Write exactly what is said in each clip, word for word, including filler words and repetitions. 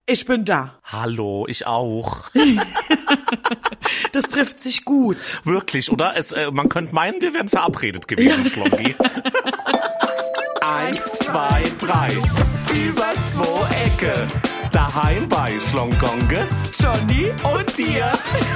Ich bin da. Hallo, ich auch. Das trifft sich gut. Wirklich, oder? Es, äh, man könnte meinen, wir wären verabredet gewesen, ja. Schlongi. Eins, zwei, drei. Über zwei Ecke. Daheim bei Schlongonges, Johnny und dir.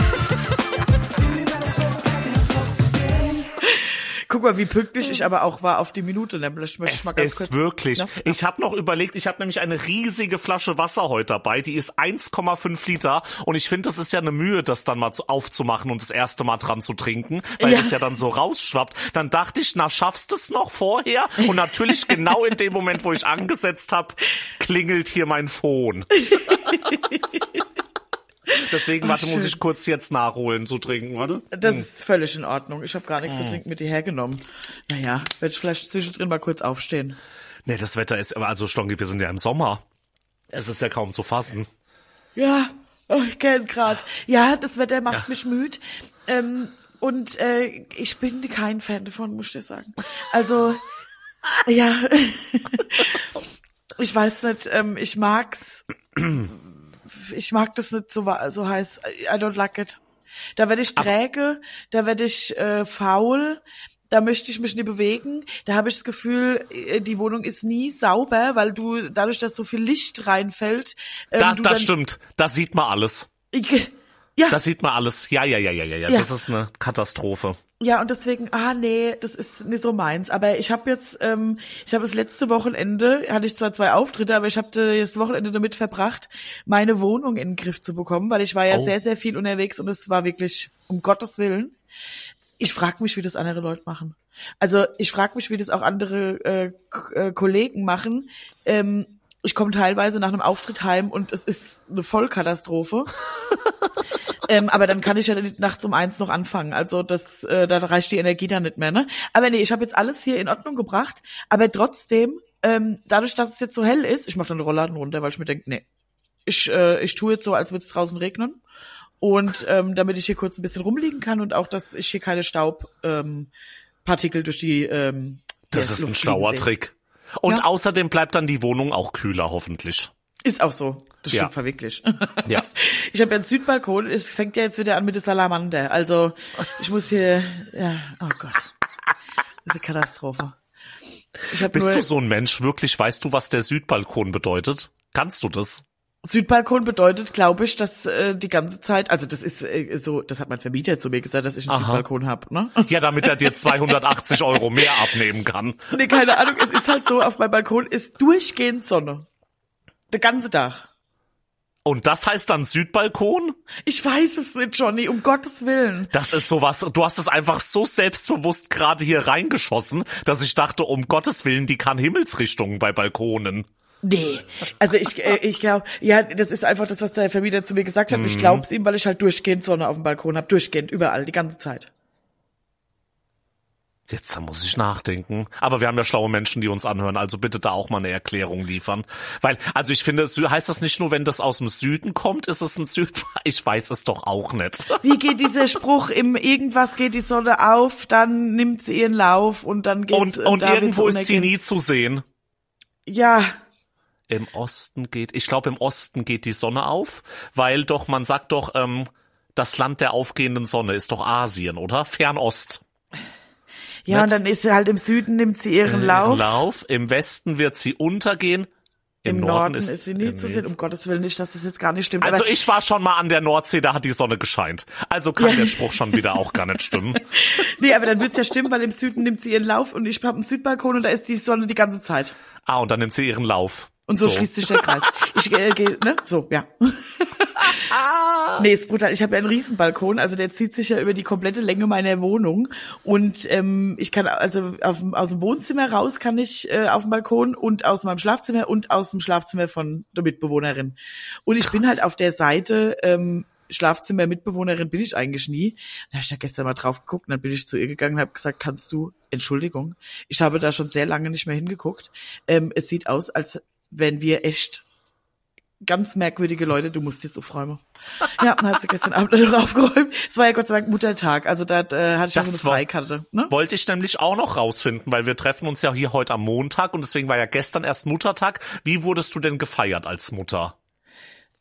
Guck mal, wie pünktlich ich aber auch war auf die Minute. Nämlich möchte ich mal ganz es kurz ist wirklich. noch, ich habe noch überlegt, ich habe nämlich eine riesige Flasche Wasser heute dabei. Die ist eins Komma fünf Liter. Und ich finde, das ist ja eine Mühe, das dann mal aufzumachen und das erste Mal dran zu trinken, weil ja. das ja dann so rausschwappt. Dann dachte ich, na, schaffst du es noch vorher? Und natürlich genau in dem Moment, wo ich angesetzt habe, klingelt hier mein Phone. Deswegen, warte, Ach, muss ich kurz jetzt nachholen, zu trinken, warte. Das hm. ist völlig in Ordnung. Ich habe gar nichts hm. zu trinken mit dir hergenommen. Naja, werde ich vielleicht zwischendrin mal kurz aufstehen. Nee, das Wetter ist, also Schlongi, wir sind ja im Sommer. Es ist ja kaum zu fassen. Ja, oh, ich kenn grad. Ja, das Wetter macht ja. mich müde. Ähm, und äh, ich bin kein Fan davon, muss ich dir sagen. Also, ja, ich weiß nicht, ähm, ich mag's... Ich mag das nicht so, so heiß. I don't like it. Da werde ich träge, da werde ich äh, faul, da möchte ich mich nie bewegen. Da habe ich das Gefühl, die Wohnung ist nie sauber, weil du dadurch, dass so viel Licht reinfällt. Ähm, da, du das dann, stimmt. Da sieht man alles. Ich, ja. Da sieht man alles. Ja, ja, ja, ja, ja, ja. Das ist eine Katastrophe. Ja, und deswegen, ah nee, das ist nicht so meins. Aber ich habe jetzt, ähm, ich habe das letzte Wochenende, hatte ich zwar zwei Auftritte, aber ich habe das Wochenende damit verbracht, meine Wohnung in den Griff zu bekommen, weil ich war ja oh. sehr, sehr viel unterwegs und es war wirklich, um Gottes Willen, ich frage mich, wie das andere Leute machen. Also ich frage mich, wie das auch andere äh, K- äh, Kollegen machen. Ähm, ich komme teilweise nach einem Auftritt heim und es ist eine Vollkatastrophe. ähm, aber dann kann ich ja nicht nachts um eins noch anfangen. Also das, äh, da reicht die Energie dann nicht mehr, ne? Aber nee, ich habe jetzt alles hier in Ordnung gebracht. Aber trotzdem, ähm, dadurch, dass es jetzt so hell ist, ich mache dann eine Rollladen runter, weil ich mir denke, nee, ich äh, ich tue jetzt so, als würde es draußen regnen. Und ähm, damit ich hier kurz ein bisschen rumliegen kann und auch, dass ich hier keine Staubpartikel ähm, durch die ähm, Das ist ein schlauer Trick. Und ja. außerdem bleibt dann die Wohnung auch kühler, hoffentlich. Ist auch so. Das ja. stimmt wirklich. Ja. Ich habe ja einen Südbalkon. Es fängt ja jetzt wieder an mit der Salamander. Also ich muss hier, ja, oh Gott. Das ist eine Katastrophe. Ich hab Bist nur, du so ein Mensch? Wirklich, weißt du, was der Südbalkon bedeutet? Kannst du das? Südbalkon bedeutet, glaube ich, dass äh, die ganze Zeit, also das ist äh, so, das hat mein Vermieter zu mir gesagt, dass ich einen Aha. Südbalkon habe, ne? Ja, damit er dir zweihundertachtzig Euro mehr abnehmen kann. Nee, keine Ahnung, es ist halt so, auf meinem Balkon ist durchgehend Sonne. Der ganze Tag. Und das heißt dann Südbalkon? Ich weiß es nicht, Johnny, um Gottes Willen. Das ist sowas, du hast es einfach so selbstbewusst gerade hier reingeschossen, dass ich dachte, um Gottes Willen, die kann Himmelsrichtungen bei Balkonen. Nee, also ich äh, ich glaube, ja, das ist einfach das, was der Vermieter zu mir gesagt hat. Mhm. Ich glaub's ihm, weil ich halt durchgehend Sonne auf dem Balkon habe, durchgehend, überall, die ganze Zeit. Jetzt da muss ich nachdenken. Aber wir haben ja schlaue Menschen, die uns anhören, also bitte da auch mal eine Erklärung liefern. Weil, also ich finde, heißt das nicht nur, wenn das aus dem Süden kommt, ist es ein Süd... Ich weiß es doch auch nicht. Wie geht dieser Spruch, im irgendwas geht die Sonne auf, dann nimmt sie ihren Lauf und dann geht Und, und irgendwo ist sie nie zu sehen. Ja. Im Osten geht, ich glaube im Osten geht die Sonne auf, weil doch, man sagt doch, ähm, das Land der aufgehenden Sonne ist doch Asien, oder? Fernost. Ja, Nicht? Und dann ist sie halt im Süden, nimmt sie ihren äh, Lauf. Lauf. Im Westen wird sie untergehen. Im, Im Norden, Norden ist, ist sie nie zu sehen. Um Gottes Willen nicht, dass das jetzt gar nicht stimmt. Also aber ich war schon mal an der Nordsee, da hat die Sonne gescheint. Also kann ja. der Spruch schon wieder auch gar nicht stimmen. Nee, aber dann wird's ja stimmen, weil im Süden nimmt sie ihren Lauf und ich habe einen Südbalkon und da ist die Sonne die ganze Zeit. Ah, und dann nimmt sie ihren Lauf. Und so, so schließt sich der Kreis. Ich äh, gehe, ne? So, ja. Nee, ist brutal. Ich habe ja einen Riesenbalkon, also der zieht sich ja über die komplette Länge meiner Wohnung. Und ähm, ich kann, also auf, aus dem Wohnzimmer raus kann ich äh, auf dem Balkon und aus meinem Schlafzimmer und aus dem Schlafzimmer von der Mitbewohnerin. Und ich Krass. bin halt auf der Seite ähm, Schlafzimmer Mitbewohnerin bin ich eigentlich nie. Da habe ich da gestern mal drauf geguckt und dann bin ich zu ihr gegangen und habe gesagt, kannst du, Entschuldigung, ich habe da schon sehr lange nicht mehr hingeguckt. Ähm, es sieht aus, als wenn wir echt ganz merkwürdige Leute, du musst jetzt aufräumen. Ja, dann hat sie gestern Abend noch aufgeräumt. Es war ja Gott sei Dank Muttertag, also da äh, hatte ich das ja so eine Freikarte. Ne? Wollte ich nämlich auch noch rausfinden, weil wir treffen uns ja hier heute am Montag und deswegen war ja gestern erst Muttertag. Wie wurdest du denn gefeiert als Mutter?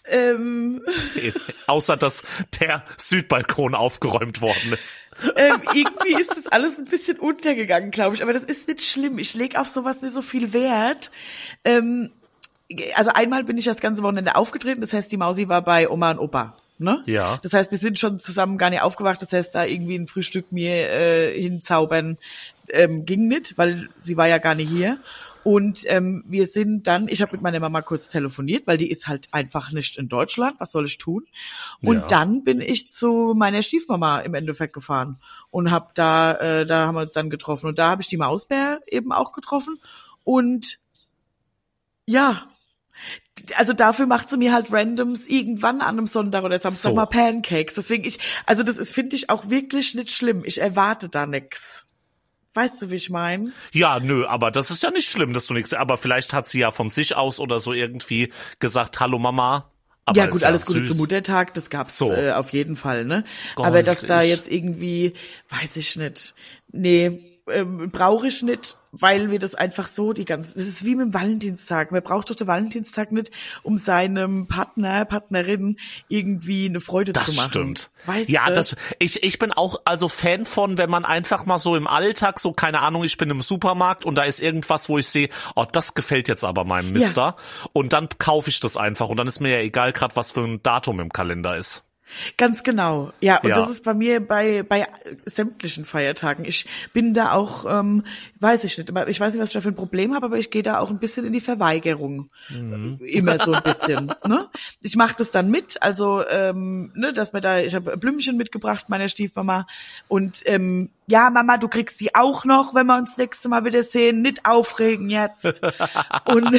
Ähm, Außer, dass der Südbalkon aufgeräumt worden ist. ähm, irgendwie ist das alles ein bisschen untergegangen, glaube ich. Aber das ist nicht schlimm. Ich lege auf sowas nicht so viel Wert. Ähm, also einmal bin ich das ganze Wochenende aufgetreten. Das heißt, die Mausi war bei Oma und Opa. Ne? Ja. Das heißt, wir sind schon zusammen gar nicht aufgewacht. Das heißt, da irgendwie ein Frühstück mir äh, hinzaubern ähm, ging nicht, weil sie war ja gar nicht hier. Und ähm, wir sind dann, ich habe mit meiner Mama kurz telefoniert, weil die ist halt einfach nicht in Deutschland. Was soll ich tun? Und Ja. dann bin ich zu meiner Stiefmama im Endeffekt gefahren und habe da, äh, da haben wir uns dann getroffen. Und da habe ich die Mausbär eben auch getroffen. Und ja, also dafür macht sie mir halt randoms irgendwann an einem Sonntag oder Samstag So. mal Pancakes. Deswegen ich, also das ist, finde ich, auch wirklich nicht schlimm. Ich erwarte da nix. Weißt du, wie ich meine? Ja, nö, aber das ist ja nicht schlimm, dass du nichts, aber vielleicht hat sie ja von sich aus oder so irgendwie gesagt, hallo Mama. Aber Ja gut, ist alles Gute süß. zum Muttertag, das gab's So. äh, auf jeden Fall, ne? Gott, Aber dass da ich- jetzt irgendwie, weiß ich nicht, nee, ähm, brauche ich nicht, weil wir das einfach so die ganze, das ist wie mit dem Valentinstag. Man braucht doch den Valentinstag nicht, um seinem Partner, Partnerin irgendwie eine Freude Das zu machen. stimmt. Weißt ja, du? das, ich, ich bin auch also Fan von, wenn man einfach mal so im Alltag, so keine Ahnung, ich bin im Supermarkt und da ist irgendwas, wo ich sehe, oh, das gefällt jetzt aber meinem Mister. Und dann kaufe ich das einfach und dann ist mir ja egal, gerade was für ein Datum im Kalender ist. Ganz genau, ja, und Ja. das ist bei mir bei bei sämtlichen Feiertagen. Ich bin da auch, ähm, weiß ich nicht, ich weiß nicht, was ich da für ein Problem habe, aber ich gehe da auch ein bisschen in die Verweigerung, Mhm. immer so ein bisschen. Ne? Ich mache das dann mit, also ähm, ne, dass mir da, ich habe Blümchen mitgebracht meiner Stiefmama und ähm, ja, Mama, du kriegst die auch noch, wenn wir uns nächste Mal wieder sehen. Nicht aufregen jetzt. und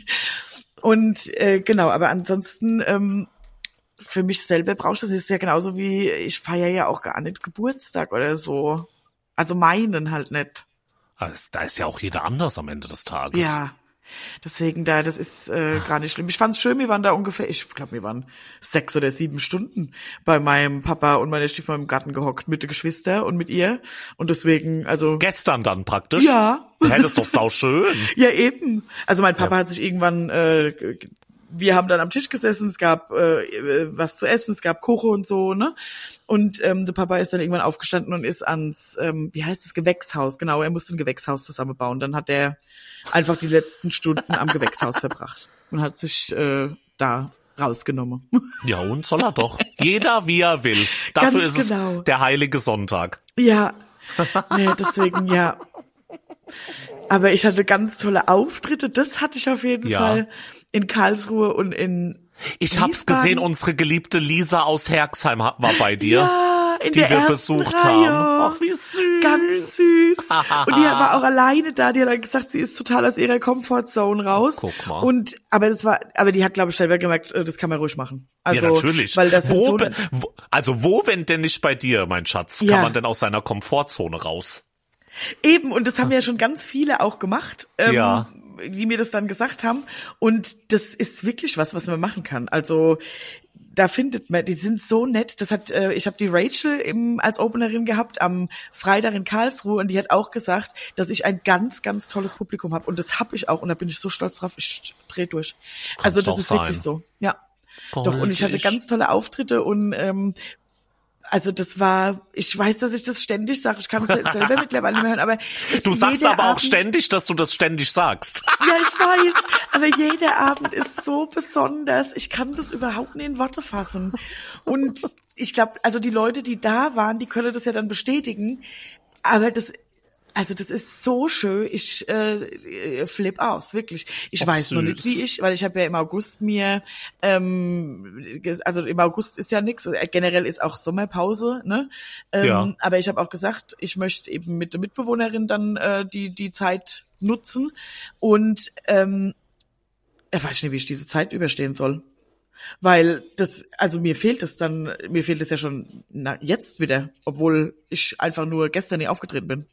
und äh, genau, aber ansonsten ähm, für mich selber brauche ich das. Ist ja genauso wie, ich feiere ja auch gar nicht Geburtstag oder so. Also meinen halt nicht. Also, da ist ja auch jeder anders am Ende des Tages. Ja. Deswegen da, das ist äh, gar nicht schlimm. Ich fand's schön, wir waren da ungefähr, ich glaube, wir waren sechs oder sieben Stunden bei meinem Papa und meiner Stiefmutter im Garten gehockt mit den Geschwistern und mit ihr. Und deswegen, also Gestern dann praktisch? ja. Hä, das ist doch sauschön. Ja, eben. Also mein Papa Ja. hat sich irgendwann, äh, wir haben dann am Tisch gesessen, es gab äh, was zu essen, es gab Kuchen und so, ne? Und ähm, der Papa ist dann irgendwann aufgestanden und ist ans, ähm, wie heißt das, Gewächshaus, genau, er musste ein Gewächshaus zusammenbauen. Dann hat er einfach die letzten Stunden am Gewächshaus verbracht und hat sich äh, da rausgenommen. Ja, und soll er doch. Jeder wie er will. Dafür Ganz ist genau. es der heilige Sonntag. Ja, nee, deswegen, ja. Aber ich hatte ganz tolle Auftritte, das hatte ich auf jeden Ja. Fall in Karlsruhe und in Ich hab's Wiesbaden. gesehen, unsere geliebte Lisa aus Herxheim ha- war bei dir. Ja, in die der wir ersten besucht Reihe. haben. Ach, wie süß. Ganz süß. Und die war auch alleine da. Die hat dann gesagt, sie ist total aus ihrer Comfortzone raus. Guck mal. Und aber das war, aber die hat, glaube ich, selber gemerkt, äh, das kann man ruhig machen. Also, ja, natürlich. Weil das wo, so, be- wo, also wo, wenn denn nicht bei dir, mein Schatz, kann Ja. man denn aus seiner Komfortzone raus? eben, und das haben ja schon ganz viele auch gemacht, ähm, Ja. die mir das dann gesagt haben. Und das ist wirklich was, was man machen kann. Also da findet man, die sind so nett. Das hat, äh, ich habe die Rachel im, als Openerin gehabt am Freitag in Karlsruhe und die hat auch gesagt, dass ich ein ganz, ganz tolles Publikum habe. Und das habe ich auch und da bin ich so stolz drauf. Ich dreh durch. Also das auch ist sein. wirklich so. Ja. Doch, und ich hatte Goldig. ganz tolle Auftritte und ähm, also das war, ich weiß, dass ich das ständig sage, ich kann es selber mittlerweile nicht mehr hören, aber es- Du sagst jeder aber auch Abend, ständig, dass du das ständig sagst. ja, ich weiß, aber jeder Abend ist so besonders, ich kann das überhaupt nicht in Worte fassen. Und ich glaube, also die Leute, die da waren, die können das ja dann bestätigen, aber das, also das ist so schön, ich äh, flip aus, wirklich. Ich Ach, weiß noch nicht, süß. wie ich, weil ich habe ja im August mir, ähm, ges- also im August ist ja nichts, generell ist auch Sommerpause, ne? Ähm, Ja. Aber ich habe auch gesagt, ich möchte eben mit der Mitbewohnerin dann äh, die die Zeit nutzen und ähm, ich weiß nicht, wie ich diese Zeit überstehen soll. Weil das, also mir fehlt es dann, mir fehlt es ja schon na, jetzt wieder, obwohl ich einfach nur gestern nicht aufgetreten bin.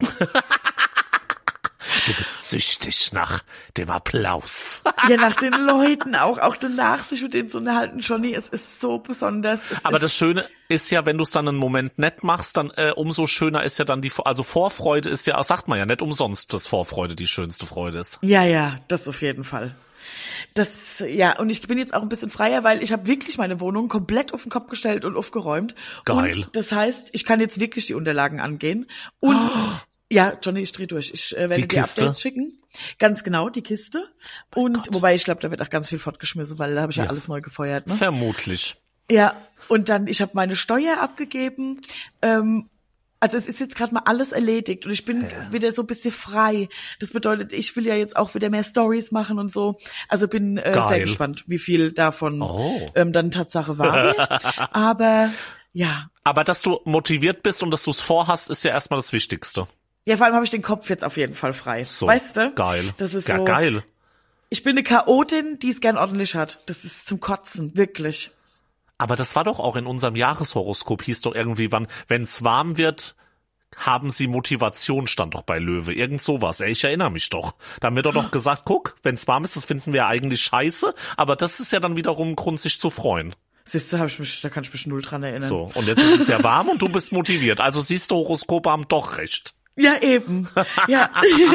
Du bist süchtig nach dem Applaus. Ja, nach den Leuten auch, auch danach sich mit denen zu unterhalten, Johnny, es ist so besonders. Es Aber ist, das Schöne ist ja, wenn du es dann einen Moment nett machst, dann äh, umso schöner ist ja dann die, also Vorfreude ist ja, sagt man ja nicht umsonst, dass Vorfreude die schönste Freude ist. ja, ja, das auf jeden Fall. Das, ja, und ich bin jetzt auch ein bisschen freier, weil ich habe wirklich meine Wohnung komplett auf den Kopf gestellt und aufgeräumt. Geil. Und das heißt, ich kann jetzt wirklich die Unterlagen angehen. Und oh. ja, Johnny, ich dreh durch. Ich äh, werde die dir Kiste. Updates schicken. Ganz genau, die Kiste. Und oh wobei, ich glaube, da wird auch ganz viel fortgeschmissen, weil da habe ich ja. ja alles neu gefeuert. Ne? Vermutlich. Ja, und dann, ich habe meine Steuer abgegeben. Ähm, also es ist jetzt gerade mal alles erledigt und ich bin ja. wieder so ein bisschen frei. Das bedeutet, ich will ja jetzt auch wieder mehr Stories machen und so. Also bin äh, sehr gespannt, wie viel davon oh. ähm, dann Tatsache wahr wird. Aber ja. Aber dass du motiviert bist und dass du es vorhast, ist ja erstmal das Wichtigste. Ja, vor allem habe ich den Kopf jetzt auf jeden Fall frei. So, weißt du? Geil. Das ist ja, so, geil. Ich bin eine Chaotin, die es gern ordentlich hat. Das ist zum Kotzen, wirklich. Aber das war doch auch in unserem Jahreshoroskop, hieß doch irgendwie, wann, wenn es warm wird, haben sie Motivation, stand doch bei Löwe. Irgend sowas. Ey, ich erinnere mich doch. Da haben wir doch noch gesagt, guck, wenn es warm ist, das finden wir eigentlich scheiße. Aber das ist ja dann wiederum ein Grund, sich zu freuen. Siehst du, hab ich mich, da kann ich mich null dran erinnern. So, und jetzt ist es ja warm und du bist motiviert. Also siehst du, Horoskope haben doch recht. Ja, eben. Ja.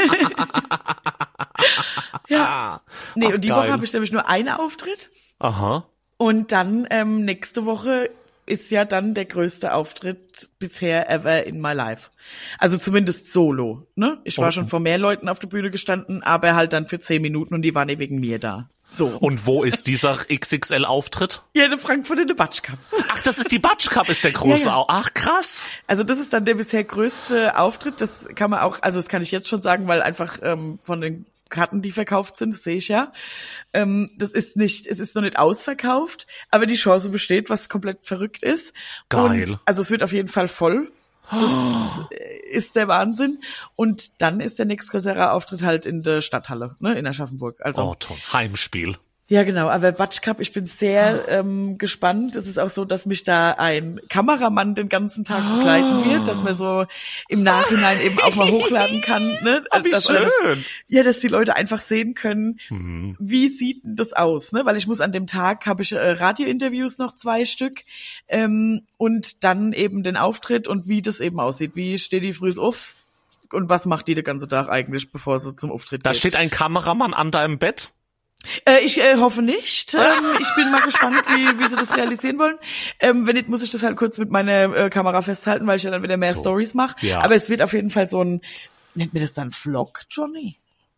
ja. Nee, Ach, und die geil. Woche habe ich nämlich nur einen Auftritt. Aha. Und dann ähm, nächste Woche ist ja dann der größte Auftritt bisher ever in my life. Also zumindest solo. Ne? Ich war und, schon vor mehr Leuten auf der Bühne gestanden, aber halt dann für zehn Minuten und die waren eh wegen mir da. So. Und wo ist dieser X X L-Auftritt? Ja, in Frankfurt in der Batsch Cup. Ach, das ist die Batsch Cup, ist der große. Ja, ja. Ach, krass. Also das ist dann der bisher größte Auftritt. Das kann man auch, also das kann ich jetzt schon sagen, weil einfach ähm, von den Karten, die verkauft sind, das sehe ich ja. Ähm, das ist nicht, es ist noch nicht ausverkauft, aber die Chance besteht, was komplett verrückt ist. Geil. Und, also es wird auf jeden Fall voll. Das oh. ist der Wahnsinn. Und dann ist der nächstgrößere Auftritt halt in der Stadthalle, ne, in Aschaffenburg. Also, oh, toll. Heimspiel. Ja, genau, aber Batsch Cup, ich bin sehr ähm, gespannt. Es ist auch so, dass mich da ein Kameramann den ganzen Tag begleiten wird, dass man so im Nachhinein eben auch mal hochladen kann. Ne? Oh, wie dass, schön. Dass, ja, dass die Leute einfach sehen können, mhm. wie sieht denn das aus? Ne? Weil ich muss an dem Tag, habe ich äh, Radiointerviews noch zwei Stück ähm, und dann eben den Auftritt und wie das eben aussieht. Wie steht die früh auf und was macht die den ganzen Tag eigentlich, bevor sie zum Auftritt Da geht? steht ein Kameramann an deinem Bett? Äh, ich äh, hoffe nicht. Ähm, ich bin mal gespannt, wie, wie sie das realisieren wollen. Ähm, wenn nicht, muss ich das halt kurz mit meiner äh, Kamera festhalten, weil ich ja dann wieder mehr so. Stories mache. Ja. Aber es wird auf jeden Fall so ein, nennt mir das dann Vlog, Johnny?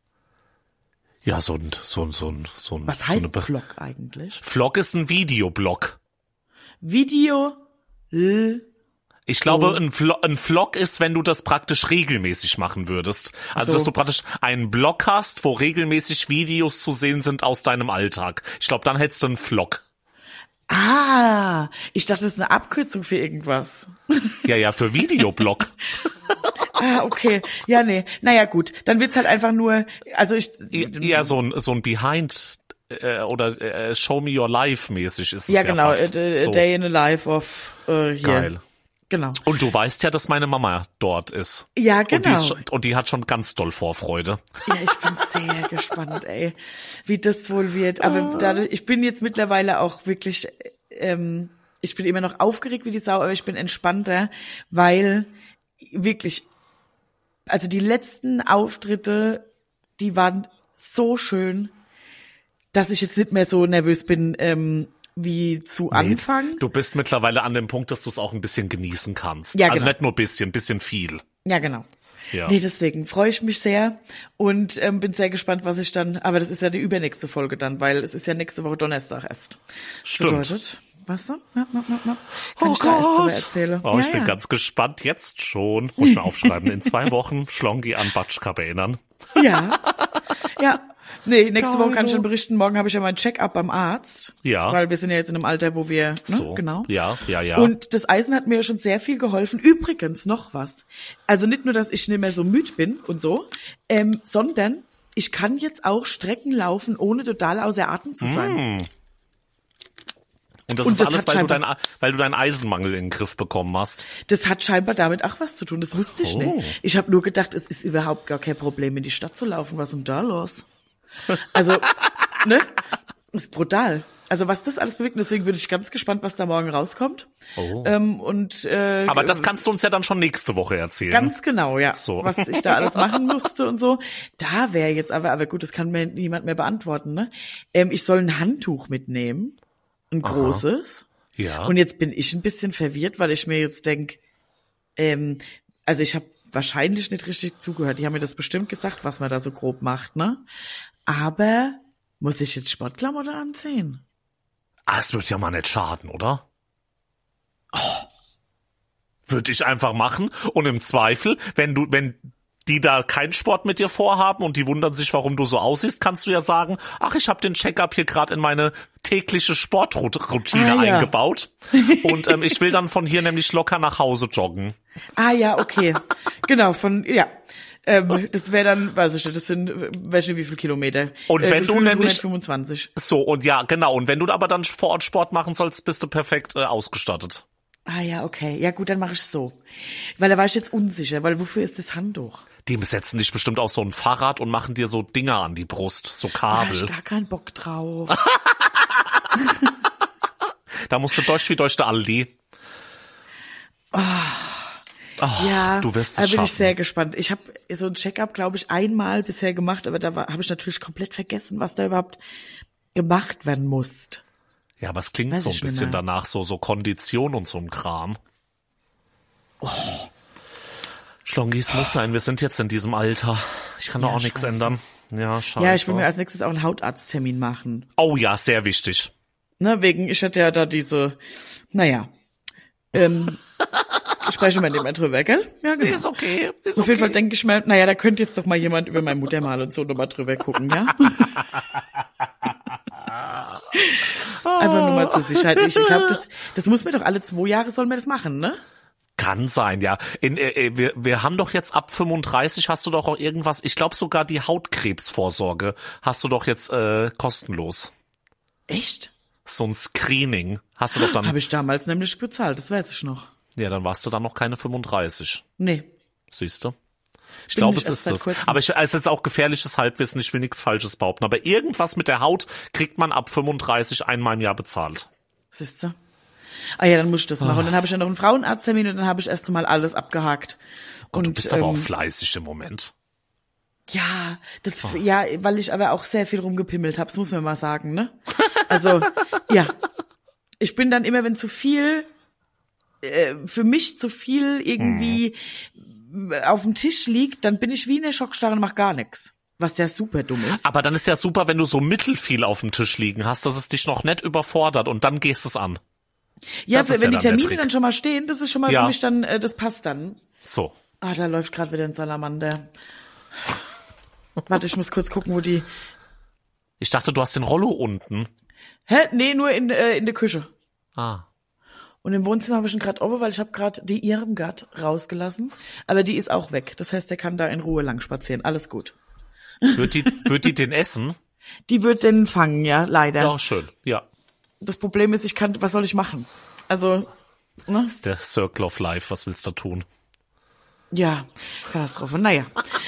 Ja, so ein, so ein, so ein, so ein. Was heißt so eine Vlog eigentlich? Vlog ist ein Videoblog. Video, l Ich glaube, ein Vlog, ein Vlog ist, wenn du das praktisch regelmäßig machen würdest. Also, so. dass du praktisch einen Blog hast, wo regelmäßig Videos zu sehen sind aus deinem Alltag. Ich glaube, dann hättest du einen Vlog. Ah, ich dachte, das ist eine Abkürzung für irgendwas. Ja, ja, für Videoblog. Ah, okay. Ja, nee. Naja, gut. Dann wird's halt einfach nur, also ich... Ja, so ein, so ein Behind... oder äh, Show Me Your Life mäßig ist es ja, ja genau, fast. A, a so. Day in the Life of äh, hier. Geil. Genau. Und du weißt ja, dass meine Mama dort ist. Ja, genau. Und die, ist schon, und die hat schon ganz doll Vorfreude. Ja, ich bin sehr gespannt, ey, wie das wohl wird. Aber dadurch, ich bin jetzt mittlerweile auch wirklich, ähm, ich bin immer noch aufgeregt wie die Sau, aber ich bin entspannter, weil wirklich, also die letzten Auftritte, die waren so schön, dass ich jetzt nicht mehr so nervös bin, ähm, wie zu nee, Anfang. Du bist mittlerweile an dem Punkt, dass du es auch ein bisschen genießen kannst. Ja, genau. Also nicht nur ein bisschen, ein bisschen viel. Ja, genau. Ja. Nee, deswegen freue ich mich sehr und ähm, bin sehr gespannt, was ich dann, aber das ist ja die übernächste Folge dann, weil es ist ja nächste Woche Donnerstag erst. Stimmt. Bedeutet, was so? Ja, ja, ja, ja. Kann oh ich da erst drüber erzählen? Oh, ja, ich ja. bin ganz gespannt. Jetzt schon. Muss ich mir aufschreiben. In zwei Wochen Schlongi an Batsch Cup erinnern. Ja. Ja. Nee, nächste Woche kann ich dann berichten. Morgen habe ich ja mein Check-up beim Arzt. Ja. Weil wir sind ja jetzt in einem Alter, wo wir, ne, so. genau. Ja, ja, ja. Und das Eisen hat mir schon sehr viel geholfen. Übrigens noch was. Also nicht nur, dass ich nicht mehr so müde bin und so, ähm, sondern ich kann jetzt auch Strecken laufen, ohne total außer Atem zu sein. Mm. Und das und ist das alles, weil du, dein, scheinbar, weil du deinen Eisenmangel in den Griff bekommen hast. Das hat scheinbar damit auch was zu tun. Das wusste ich oh. nicht. Ich habe nur gedacht, es ist überhaupt gar kein Problem, in die Stadt zu laufen. Was ist denn da los? Also, ne? Das ist brutal. Also was das alles bewirkt, deswegen bin ich ganz gespannt, was da morgen rauskommt. Oh. Ähm, und äh, Aber das kannst du uns ja dann schon nächste Woche erzählen. Ganz genau, ja. So. Was ich da alles machen musste und so. Da wäre jetzt aber, aber gut, das kann mir niemand mehr beantworten, ne? Ähm, ich soll ein Handtuch mitnehmen. Ein Aha. großes. Ja. Und jetzt bin ich ein bisschen verwirrt, weil ich mir jetzt denk, ähm, also ich habe wahrscheinlich nicht richtig zugehört. Die haben mir das bestimmt gesagt, was man da so grob macht, ne? Aber muss ich jetzt Sportklamotten anziehen? Ah, es wird ja mal nicht schaden, oder? Oh. Würde ich einfach machen. Und im Zweifel, wenn du, wenn die da keinen Sport mit dir vorhaben und die wundern sich, warum du so aussiehst, kannst du ja sagen, ach, ich habe den Check-up hier gerade in meine tägliche Sportroutine ah, ja. eingebaut. Und ähm, ich will dann von hier nämlich locker nach Hause joggen. Ah ja, okay. Genau, von, ja. Ähm, das wäre dann, weiß ich nicht, das sind, welche, wie viel Kilometer? Und wenn äh, du nämlich hundertfünfundzwanzig. So, und ja, genau. Und wenn du aber dann vor Ort Sport machen sollst, bist du perfekt äh, ausgestattet. Ah ja, okay. Ja gut, dann mache ich so. Weil da war ich jetzt unsicher, weil wofür ist das Handtuch? Die setzen dich bestimmt auf so ein Fahrrad und machen dir so Dinger an die Brust, so Kabel. Da hab ich gar keinen Bock drauf. Da musst du durch wie durch der Aldi. Oh. Oh, ja, du wirst es da bin schaffen. ich sehr gespannt. Ich habe so ein Check-up, glaube ich, einmal bisher gemacht, aber da habe ich natürlich komplett vergessen, was da überhaupt gemacht werden muss. Ja, aber es klingt Weiß so ein ich bisschen nicht mehr. danach, so so Kondition und so ein Kram. Oh. Schlongis muss sein, wir sind jetzt in diesem Alter. Ich kann da Ja, auch nichts scheiße. ändern. Ja, scheiße. Ja, ich will mir als nächstes auch einen Hautarzttermin machen. Oh ja, sehr wichtig. Ne, wegen, ich hatte ja da diese, naja, ähm, sprechen wir nicht mehr drüber, gell? Ja, genau. Ist okay, ist Auf jeden Fall okay. denke ich mir, naja, da könnte jetzt doch mal jemand über mein Muttermal und so nochmal drüber gucken, ja? Einfach nur mal zur Sicherheit. Ich glaube, das, das muss mir doch alle zwei Jahre soll man das machen, ne? Kann sein, ja. In, äh, wir, wir haben doch jetzt ab fünfunddreißig hast du doch auch irgendwas, ich glaube sogar die Hautkrebsvorsorge hast du doch jetzt äh, kostenlos. Echt? So ein Screening hast du doch dann. Habe ich damals nämlich bezahlt, das weiß ich noch. Ja, dann warst du dann noch keine fünfunddreißig. Nee. Siehst du? Ich Bin glaube, ich es erst ist seit das. kurzem. Aber ich, es ist jetzt auch gefährliches Halbwissen, ich will nichts Falsches behaupten. Aber irgendwas mit der Haut kriegt man ab fünfunddreißig einmal im Jahr bezahlt. Siehst du? Ah ja, dann muss ich das machen. Und dann habe ich ja noch einen Frauenarzttermin und dann habe ich erst mal alles abgehakt. Gott, und, du bist aber auch ähm, fleißig im Moment. Ja, das, ja, weil ich aber auch sehr viel rumgepimmelt habe, das muss man mal sagen, ne? Also, ja. Ich bin dann immer, wenn zu viel, äh, für mich zu viel irgendwie Hm. auf dem Tisch liegt, dann bin ich wie in der Schockstarre und mach gar nichts. Was ja super dumm ist. Aber dann ist ja super, wenn du so mittelfiel auf dem Tisch liegen hast, dass es dich noch nicht überfordert und dann gehst es an. Ja, das ist wenn ja die dann der Termine Trick. dann schon mal stehen, das ist schon mal Ja. für mich dann, äh, das passt dann. So. Ah, da läuft gerade wieder ein Salamander. Warte, ich muss kurz gucken, wo die... Ich dachte, du hast den Rollo unten. Hä? Nee, nur in, äh, in der Küche. Ah. Und im Wohnzimmer habe ich ihn gerade oben, weil ich habe gerade die Irmgard rausgelassen. Aber die ist auch weg. Das heißt, der kann da in Ruhe lang spazieren. Alles gut. Wird die, wird die den essen? Die wird den fangen, ja, leider. Ja, schön. Ja. Das Problem ist, ich kann, was soll ich machen? Also, ne? Der Circle of Life, was willst du tun? Ja, Katastrophe. Naja.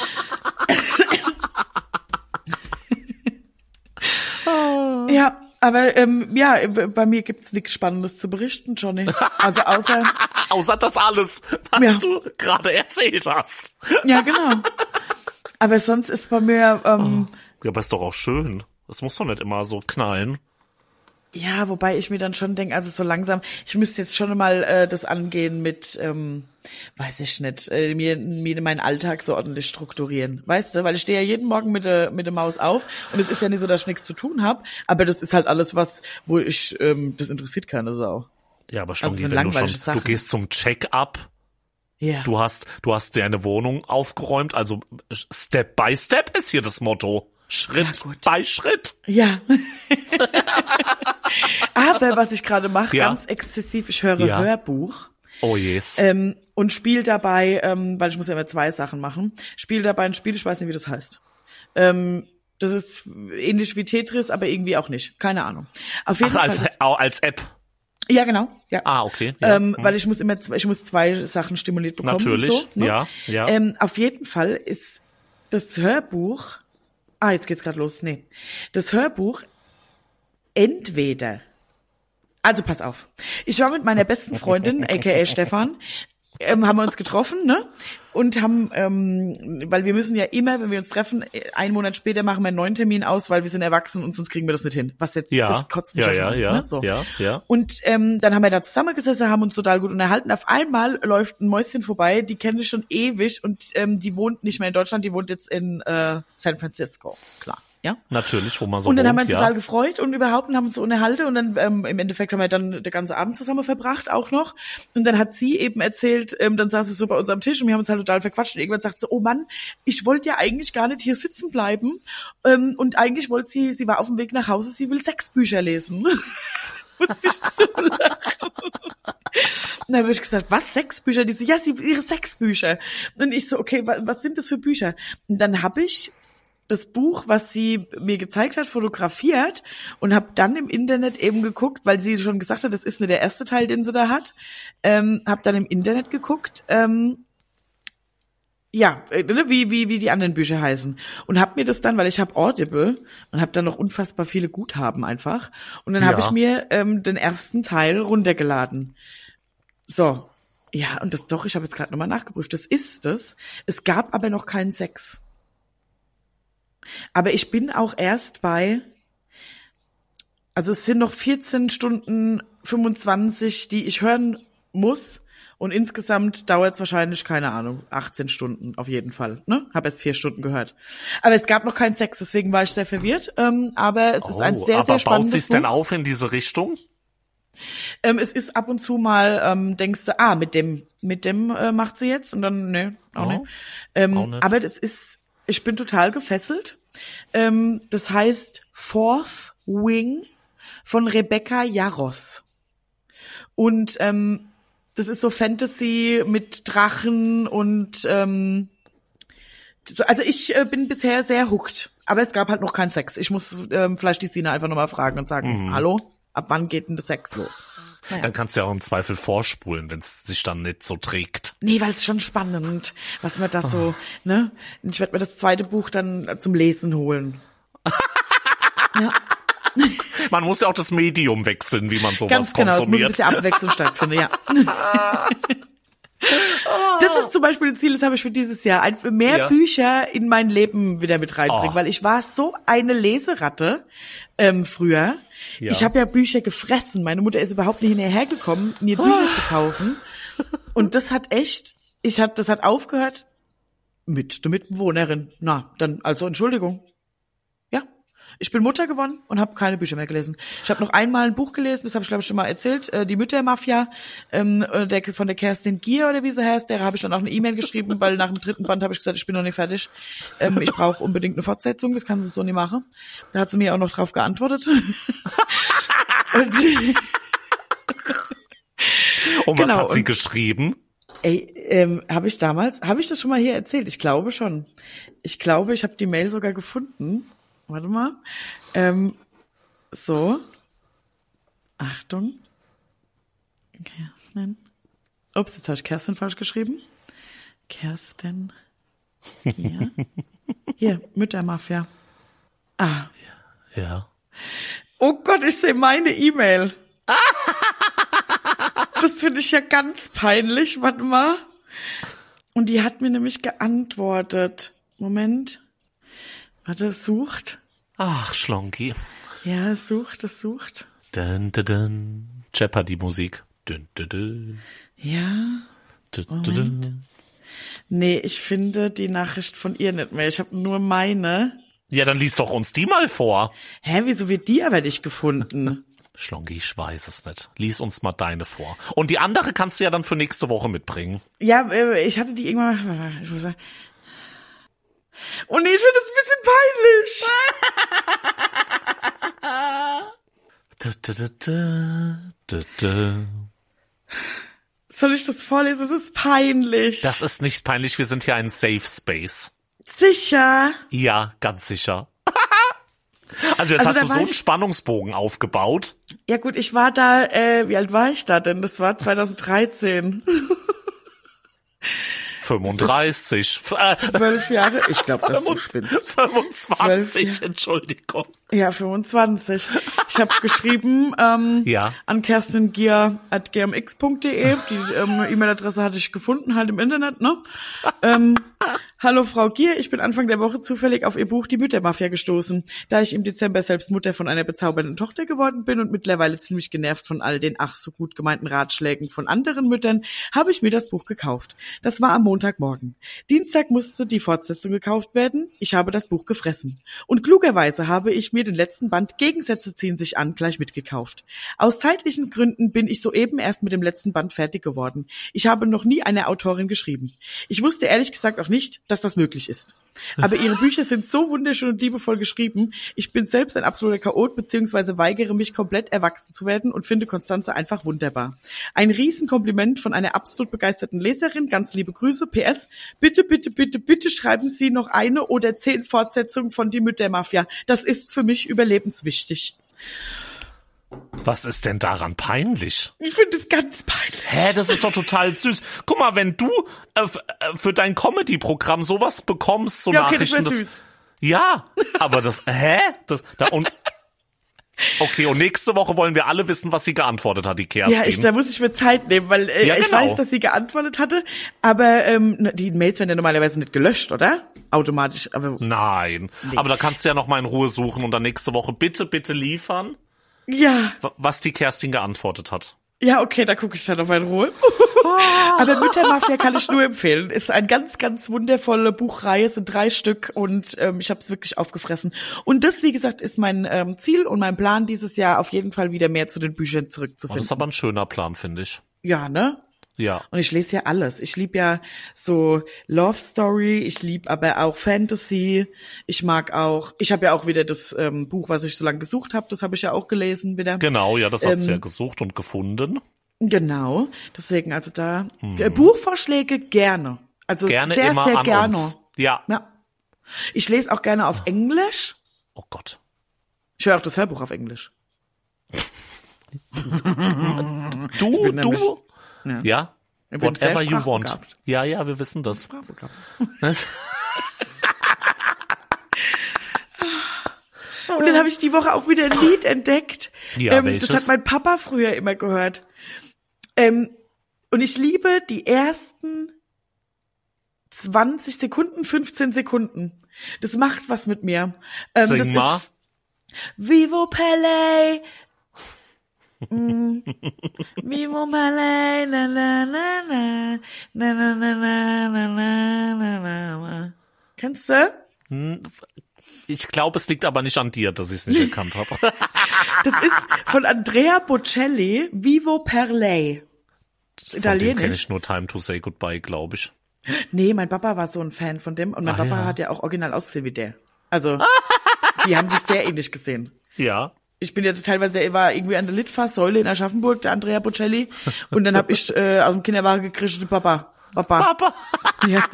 Ja, aber ähm, ja, bei mir gibt's nichts Spannendes zu berichten, Johnny. Also außer, Außer das alles, was Ja. du gerade erzählt hast. ja genau. Aber sonst ist bei mir, ähm, Ja, aber ist doch auch schön. Das muss doch nicht immer so knallen. ja, wobei ich mir dann schon denke, also so langsam, ich müsste jetzt schon mal äh, das angehen mit, ähm, weiß ich nicht, äh, mir, mir meinen Alltag so ordentlich strukturieren, weißt du, weil ich stehe ja jeden Morgen mit der mit der Maus auf und es ist ja nicht so, dass ich nichts zu tun habe, aber das ist halt alles was, wo ich, ähm, das interessiert keine Sau. Ja, aber Also Schlongi, sind wenn du schon, langweilige du Sachen. gehst zum Check-up, Ja. du hast, du hast deine Wohnung aufgeräumt, also Step by Step ist hier das Motto. Schritt Ja, gut. bei Schritt. Ja. Aber was ich gerade mache, Ja. ganz exzessiv, ich höre Ja. Hörbuch. Oh yes. Ähm, und spiele dabei, ähm, weil ich muss ja immer zwei Sachen machen, spiele dabei ein Spiel, ich weiß nicht, wie das heißt. Ähm, das ist ähnlich wie Tetris, aber irgendwie auch nicht. Keine Ahnung. Auf jeden Ach, Fall. als, ist- au- als App. ja, genau. Ja. Ah, okay. Ja. Ähm, weil ich muss immer, zwei- ich muss zwei Sachen stimuliert bekommen. Natürlich, so, ne? ja, ja. Ähm, auf jeden Fall ist das Hörbuch, ah, jetzt geht's gerade los, nee. Das Hörbuch entweder, also pass auf, ich war mit meiner besten Freundin, aka Stefan, ähm, haben wir uns getroffen, ne? Und haben, ähm, weil wir müssen ja immer, wenn wir uns treffen, einen Monat später machen wir einen neuen Termin aus, weil wir sind erwachsen und sonst kriegen wir das nicht hin. Was jetzt, ja, das kotzt mich ja, ja, ja, schon, ja, ne? So. ja, ja. Und ähm, dann haben wir da zusammengesessen, haben uns total gut unterhalten. Auf einmal läuft ein Mäuschen vorbei, die kenne ich schon ewig und ähm, die wohnt nicht mehr in Deutschland, die wohnt jetzt in äh, San Francisco, klar. Ja, natürlich, wo man so und dann wohnt, haben wir uns ja. total gefreut und überhaupt und haben uns so unterhalten und dann ähm, im Endeffekt haben wir dann den ganzen Abend zusammen verbracht auch noch und dann hat sie eben erzählt, ähm, dann saß sie so bei uns am Tisch und wir haben uns halt total verquatscht und irgendwann sagt sie, oh Mann, ich wollte ja eigentlich gar nicht hier sitzen bleiben ähm, und eigentlich wollte sie, sie war auf dem Weg nach Hause, sie will sechs Bücher lesen. Musste ich so lachen. Und dann habe ich gesagt, was, sechs Bücher? Die so, ja, sie ihre sechs Bücher. Und ich so, okay, was, was sind das für Bücher? Und dann habe ich das Buch, was sie mir gezeigt hat, fotografiert und habe dann im Internet eben geguckt, weil sie schon gesagt hat, das ist nicht der erste Teil, den sie da hat, ähm, habe dann im Internet geguckt, ähm, ja, wie wie wie die anderen Bücher heißen und habe mir das dann, weil ich habe Audible und habe dann noch unfassbar viele Guthaben einfach und dann Ja. habe ich mir ähm, den ersten Teil runtergeladen. So, ja, und das doch, ich habe jetzt gerade nochmal nachgeprüft, das ist es. Es gab aber noch keinen Sex. Aber ich bin auch erst bei, also es sind noch vierzehn Stunden fünfundzwanzig, die ich hören muss und insgesamt dauert es wahrscheinlich, keine Ahnung, achtzehn Stunden auf jeden Fall, ne? Habe erst vier Stunden gehört. Aber es gab noch keinen Sex, deswegen war ich sehr verwirrt, ähm, aber es ist Oh, ein sehr, aber sehr spannendes baut sich's denn Buch. auf in diese Richtung? Ähm, es ist ab und zu mal, ähm, denkst du, ah, mit dem, mit dem äh, macht sie jetzt und dann, ne, auch Oh, nicht. Ähm, auch nicht. Aber das ist, ich bin total gefesselt. Ähm, das heißt Fourth Wing von Rebecca Yarros. Und ähm, das ist so Fantasy mit Drachen und ähm, so, also ich äh, bin bisher sehr hooked. Aber es gab halt noch keinen Sex. Ich muss ähm, vielleicht die Sina einfach nochmal fragen und sagen, Mhm. hallo, ab wann geht denn der Sex los? Dann kannst du ja auch im Zweifel vorspulen, wenn es sich dann nicht so trägt. Nee, weil es ist schon spannend, was man da so, ne? Ich werde mir das zweite Buch dann zum Lesen holen. Ja. Man muss ja auch das Medium wechseln, wie man sowas Ganz genau, es muss ein konsumiert. bisschen Abwechslung stattfinden, ja. Das ist zum Beispiel ein Ziel, das habe ich für dieses Jahr. Ein, mehr Ja. Bücher in mein Leben wieder mit reinbringen, Oh. weil ich war so eine Leseratte ähm, früher. Ja. Ich habe ja Bücher gefressen. Meine Mutter ist überhaupt nicht hinterhergekommen, mir Bücher zu kaufen. Und das hat echt, ich hat, das hat aufgehört mit der Mitbewohnerin. Na, dann, also Entschuldigung. Ja, ich bin Mutter geworden und habe keine Bücher mehr gelesen. Ich habe noch einmal ein Buch gelesen, das habe ich glaube ich schon mal erzählt, äh, die Müttermafia, ähm, der, von der Kerstin Gier oder wie sie heißt, der habe ich dann auch eine E-Mail geschrieben, weil nach dem dritten Band habe ich gesagt, ich bin noch nicht fertig. Ähm, ich brauche unbedingt eine Fortsetzung, das kann sie so nicht machen. Da hat sie mir auch noch drauf geantwortet. Und Und was genau, hat sie und- geschrieben? Ey, ähm, habe ich damals, habe ich das schon mal hier erzählt? Ich glaube schon. Ich glaube, ich habe die Mail sogar gefunden. Warte mal. Ähm, so. Achtung. Kerstin. Ups, jetzt habe ich Kerstin falsch geschrieben. Kerstin. Hier. Hier, Müttermafia. Ah. Ja. Oh Gott, ich sehe meine E-Mail. Das finde ich ja ganz peinlich. Warte mal. Und die hat mir nämlich geantwortet. Moment. Warte, es sucht. Ach, Schlonki. Ja, es sucht, es sucht. Dun, dun, dun. Jeopardy-Musik. Dun, dun, dun. Ja. Dun, dun, dun. Nee, ich finde die Nachricht von ihr nicht mehr. Ich habe nur meine. Ja, dann lies doch uns die mal vor. Hä, wieso wird die aber nicht gefunden? Schlonki, ich weiß es nicht. Lies uns mal deine vor. Und die andere kannst du ja dann für nächste Woche mitbringen. Ja, äh, ich hatte die irgendwann mal. Ich muss sagen. Oh nee, ich finde das ein bisschen peinlich. Da, da, da, da, da. Soll ich das vorlesen? Es ist peinlich. Das ist nicht peinlich, wir sind hier ein Safe Space. Sicher. Ja, ganz sicher. Also jetzt Also hast da du so war einen ich- Spannungsbogen aufgebaut. Ja gut, ich war da, äh, wie alt war ich da denn? Das war zwanzig dreizehn. fünfunddreißig. Zwölf Jahre? Ich glaube, das du spinnst. fünfundzwanzig, Entschuldigung. Ja, fünfundzwanzig. Ich habe geschrieben ähm, ja. an kerstingier at g m x punkt d e. Die ähm, E-Mail-Adresse hatte ich gefunden, halt im Internet, ne? ähm, Hallo Frau Gier, ich bin Anfang der Woche zufällig auf Ihr Buch Die Müttermafia gestoßen. Da ich im Dezember selbst Mutter von einer bezaubernden Tochter geworden bin und mittlerweile ziemlich genervt von all den ach so gut gemeinten Ratschlägen von anderen Müttern, habe ich mir das Buch gekauft. Das war am Montagmorgen. Dienstag musste die Fortsetzung gekauft werden. Ich habe das Buch gefressen. Und klugerweise habe ich mir den letzten Band Gegensätze ziehen sich an gleich mitgekauft. Aus zeitlichen Gründen bin ich soeben erst mit dem letzten Band fertig geworden. Ich habe noch nie eine Autorin geschrieben. Ich wusste ehrlich gesagt auch nicht, dass das möglich ist. Aber ihre Bücher sind so wunderschön und liebevoll geschrieben. Ich bin selbst ein absoluter Chaot, beziehungsweise weigere mich komplett erwachsen zu werden und finde Constanze einfach wunderbar. Ein Riesenkompliment von einer absolut begeisterten Leserin. Ganz liebe Grüße. P S. Bitte, bitte, bitte, bitte schreiben Sie noch eine oder zehn Fortsetzungen von Die Müttermafia. Das ist für mich überlebenswichtig. Was ist denn daran peinlich? Ich finde es ganz peinlich. Hä, das ist doch total süß. Guck mal, wenn du äh, für dein Comedy-Programm sowas bekommst, so ja, okay, Nachrichten. Das das, ja, aber das, hä? Das, da, und, okay, und nächste Woche wollen wir alle wissen, was sie geantwortet hat, die Kerstin. Ja, ich, da muss ich mir Zeit nehmen, weil äh, ja, genau. ich weiß, dass sie geantwortet hatte, aber ähm, die Mails werden ja normalerweise nicht gelöscht, oder? Automatisch. Aber Nein, nee. Aber da kannst du ja noch mal in Ruhe suchen und dann nächste Woche bitte, bitte liefern. Ja. Was die Kerstin geantwortet hat. Ja, okay, da gucke ich dann noch mal in Ruhe. Aber Müttermafia kann ich nur empfehlen. Ist eine ganz, ganz wundervolle Buchreihe, sind drei Stück und ähm, ich habe es wirklich aufgefressen. Und das, wie gesagt, ist mein ähm, Ziel und mein Plan dieses Jahr, auf jeden Fall wieder mehr zu den Büchern zurückzufinden. Oh, das ist aber ein schöner Plan, finde ich. Ja, ne? Ja. Und ich lese ja alles. Ich lieb ja so Love Story, ich lieb aber auch Fantasy. Ich mag auch, ich habe ja auch wieder das ähm, Buch, was ich so lange gesucht habe, das habe ich ja auch gelesen wieder. Genau, ja, das hat sie ähm, ja gesucht und gefunden. Genau, deswegen also da hm. äh, Buchvorschläge gerne. Also gerne sehr, immer sehr an gerne. Uns. Ja. ja. Ich lese auch gerne auf Englisch. Oh Gott. Ich höre auch das Hörbuch auf Englisch. du, du? Ja. ja? Whatever you want. Ja, ja, wir wissen das. Und dann habe ich die Woche auch wieder ein Lied entdeckt. Ja, ähm, welches? Das hat mein Papa früher immer gehört. Ähm, und ich liebe die ersten zwanzig Sekunden, fünfzehn Sekunden. Das macht was mit mir. Ähm, Sing das mal. Ist Vivo Pele. Mm. Vivo Pele. Na, na, na, na. Na, na, na, na, na, na, na, na. Kennst du? Ich glaube, es liegt aber nicht an dir, dass ich es nicht erkannt habe. Das ist von Andrea Bocelli, Vivo per lei. Italienisch. Von dem kenne ich nur Time to Say Goodbye, glaube ich. Nee, mein Papa war so ein Fan von dem und mein Ach, Papa ja. hat ja auch original ausgesehen wie der. Also, die haben sich sehr ähnlich gesehen. Ja. Ich bin ja teilweise, der war irgendwie an der Litfaßsäule in Aschaffenburg, der Andrea Bocelli. Und dann hab ich äh, aus dem Kinderwagen gekriegt, Papa. Papa. Papa. Ja.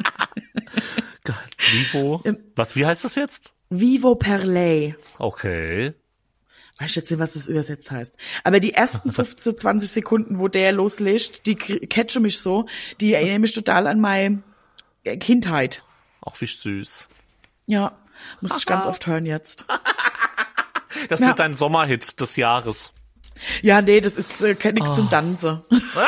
Vivo. Was, wie heißt das jetzt? Vivo per lei. Okay. Weiß ich jetzt nicht, was das übersetzt heißt. Aber die ersten fünfzehn, zwanzig Sekunden, wo der loslegt, die catchen mich so, die erinnern mich total an meine Kindheit. Ach, wie süß. Ja, muss ich ganz oft hören jetzt. Das ja. wird dein Sommerhit des Jahres. Ja, nee, das ist äh, nichts oh. zum Tanzen.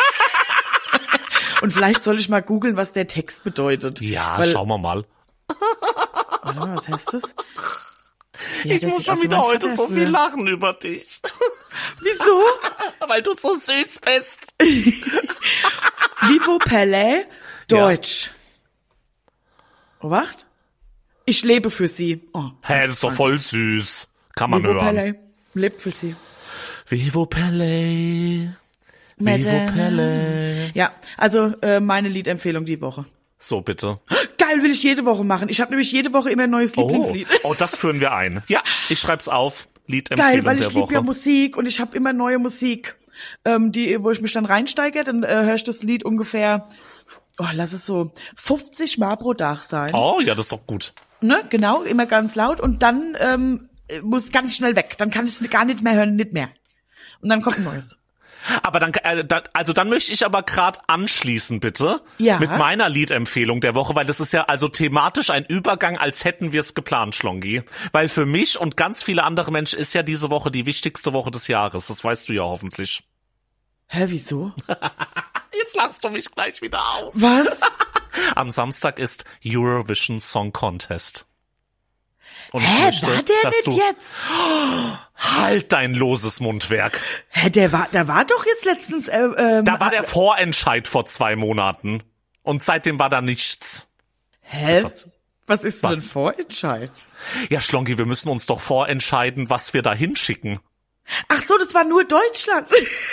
Und vielleicht soll ich mal googeln, was der Text bedeutet. Ja, Weil, schauen wir mal. Warte mal, was heißt das? Ja, ich das muss schon also wieder heute Vater so früher. viel lachen über dich. Wieso? Weil du so süß bist. Vivo per lei, Deutsch. Ja. Oh, wacht? Ich lebe für sie. Oh, Hä, das ist doch voll süß. Kann man Vivo hören. per lei, lebt für sie. Vivo per lei. Vivo per lei. Ja, also äh, meine Liedempfehlung die Woche. So, bitte. Geil, will ich jede Woche machen. Ich habe nämlich jede Woche immer ein neues Lieblingslied. Oh, oh, das führen wir ein. Ja, ich schreib's auf. Liedempfehlung Geil, weil ich der Woche. liebe ja Musik und ich habe immer neue Musik, ähm, die, wo ich mich dann reinsteige, dann äh, höre ich das Lied ungefähr, oh, lass es so fünfzig Mal pro Tag sein. Oh, ja, das ist doch gut. Ne, genau, immer ganz laut und dann ähm, muss ganz schnell weg. Dann kann ich es gar nicht mehr hören, nicht mehr. Und dann kommt ein neues. Aber dann, äh, da, also dann möchte ich aber gerade anschließen, bitte, ja. mit meiner Liedempfehlung der Woche, weil das ist ja also thematisch ein Übergang, als hätten wir es geplant, Schlongi. Weil für mich und ganz viele andere Menschen ist ja diese Woche die wichtigste Woche des Jahres. Das weißt du ja hoffentlich. Hä, wieso? Jetzt lachst du mich gleich wieder aus. Was? Am Samstag ist Eurovision Song Contest. Und Hä, ich möchte, war der dass nicht du jetzt? Halt dein loses Mundwerk. Hä, der war, der war doch jetzt letztens. Äh, ähm, Da war der Vorentscheid vor zwei Monaten und seitdem war da nichts. Hä? Was ist Was? denn Vorentscheid? Ja, Schlongi, wir müssen uns doch vorentscheiden, was wir da hinschicken. Ach so, das war nur Deutschland.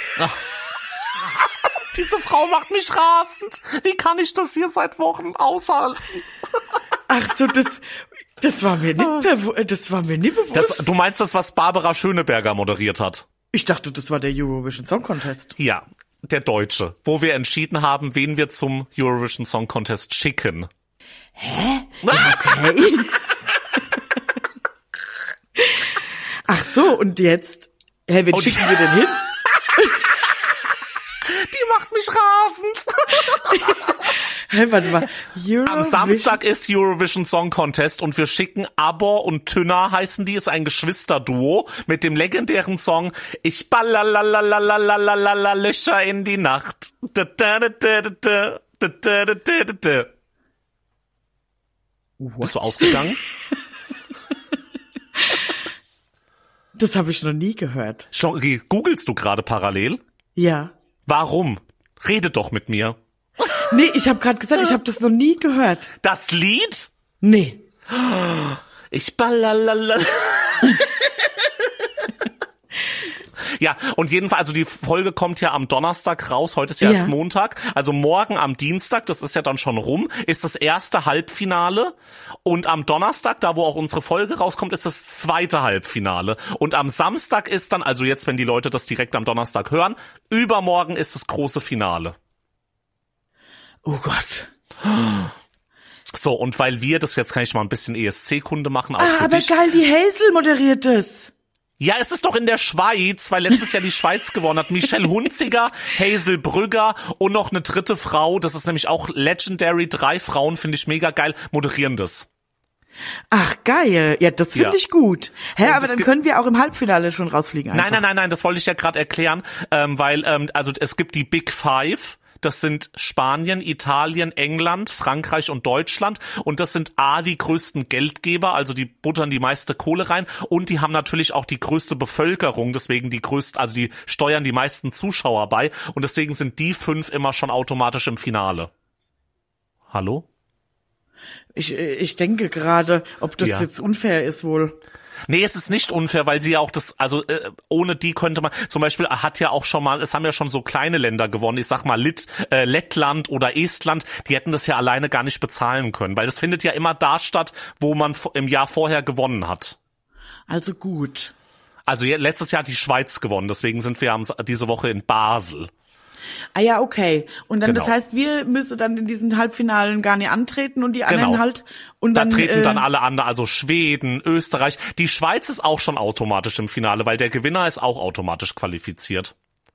Diese Frau macht mich rasend. Wie kann ich das hier seit Wochen aushalten? Ach so, das, das war mir nicht, bewu- das war mir nie bewusst. Das, du meinst das, was Barbara Schöneberger moderiert hat? Ich dachte, das war der Eurovision Song Contest. Ja, der Deutsche, wo wir entschieden haben, wen wir zum Eurovision Song Contest schicken. Hä? Okay. Ach so, und jetzt? Hä, wen Und schicken wir denn hin? Die macht mich rasend. Hä, warte mal. Eurovision. Am Samstag ist Eurovision Song Contest und wir schicken Abor und Tünner, heißen die, ist ein Geschwisterduo mit dem legendären Song Ich ballalalalalalalalala Löcher in die Nacht. Da, da, da, da, da, da, da, da, da, da. Bist du ausgegangen? Das habe ich noch nie gehört. Schlongi, googelst du gerade parallel? Ja. Warum? Rede doch mit mir. Nee, ich habe gerade gesagt, ich habe das noch nie gehört. Das Lied? Nee. Ich ballalala. Ja, und jedenfalls, also die Folge kommt ja am Donnerstag raus, heute ist ja, Ja. erst Montag, also morgen am Dienstag, das ist ja dann schon rum, ist das erste Halbfinale und am Donnerstag, da wo auch unsere Folge rauskommt, ist das zweite Halbfinale und am Samstag ist dann, also jetzt, wenn die Leute das direkt am Donnerstag hören, übermorgen ist das große Finale. Oh Gott. So, und weil wir, das jetzt kann ich mal ein bisschen E S C-Kunde machen, auch Ah, für aber dich. geil, die Hazel moderiert es. Ja, es ist doch in der Schweiz, weil letztes Jahr die Schweiz gewonnen hat. Michelle Hunziger, Hazel Brügger und noch eine dritte Frau, das ist nämlich auch legendary, drei Frauen, finde ich mega geil, moderieren das. Ach, geil. Ja, das finde Ja. ich gut. Hä, Und aber es dann gibt- können wir auch im Halbfinale schon rausfliegen einfach. Nein, nein, nein, nein, das wollte ich ja gerade erklären, ähm, weil ähm, also es gibt die Big Five. Das sind Spanien, Italien, England, Frankreich und Deutschland. Und das sind A, die größten Geldgeber, also die buttern die meiste Kohle rein. Und die haben natürlich auch die größte Bevölkerung, deswegen die größten, also die steuern die meisten Zuschauer bei. Und deswegen sind die fünf immer schon automatisch im Finale. Hallo? Ich, ich denke gerade, ob das Ja. jetzt unfair ist wohl. Nee, es ist nicht unfair, weil sie ja auch das, also äh, ohne die könnte man, zum Beispiel hat ja auch schon mal, es haben ja schon so kleine Länder gewonnen, ich sag mal Lit, äh, Lettland oder Estland, die hätten das ja alleine gar nicht bezahlen können, weil das findet ja immer da statt, wo man im Jahr vorher gewonnen hat. Also gut. Also je- letztes Jahr hat die Schweiz gewonnen, deswegen sind wir am, diese Woche in Basel. Ah ja, okay. Und dann, Genau. das heißt, wir müssen dann in diesen Halbfinalen gar nicht antreten und die anderen Genau. halt. Und Da dann treten äh, dann alle anderen, also Schweden, Österreich. Die Schweiz ist auch schon automatisch im Finale, weil der Gewinner ist auch automatisch qualifiziert.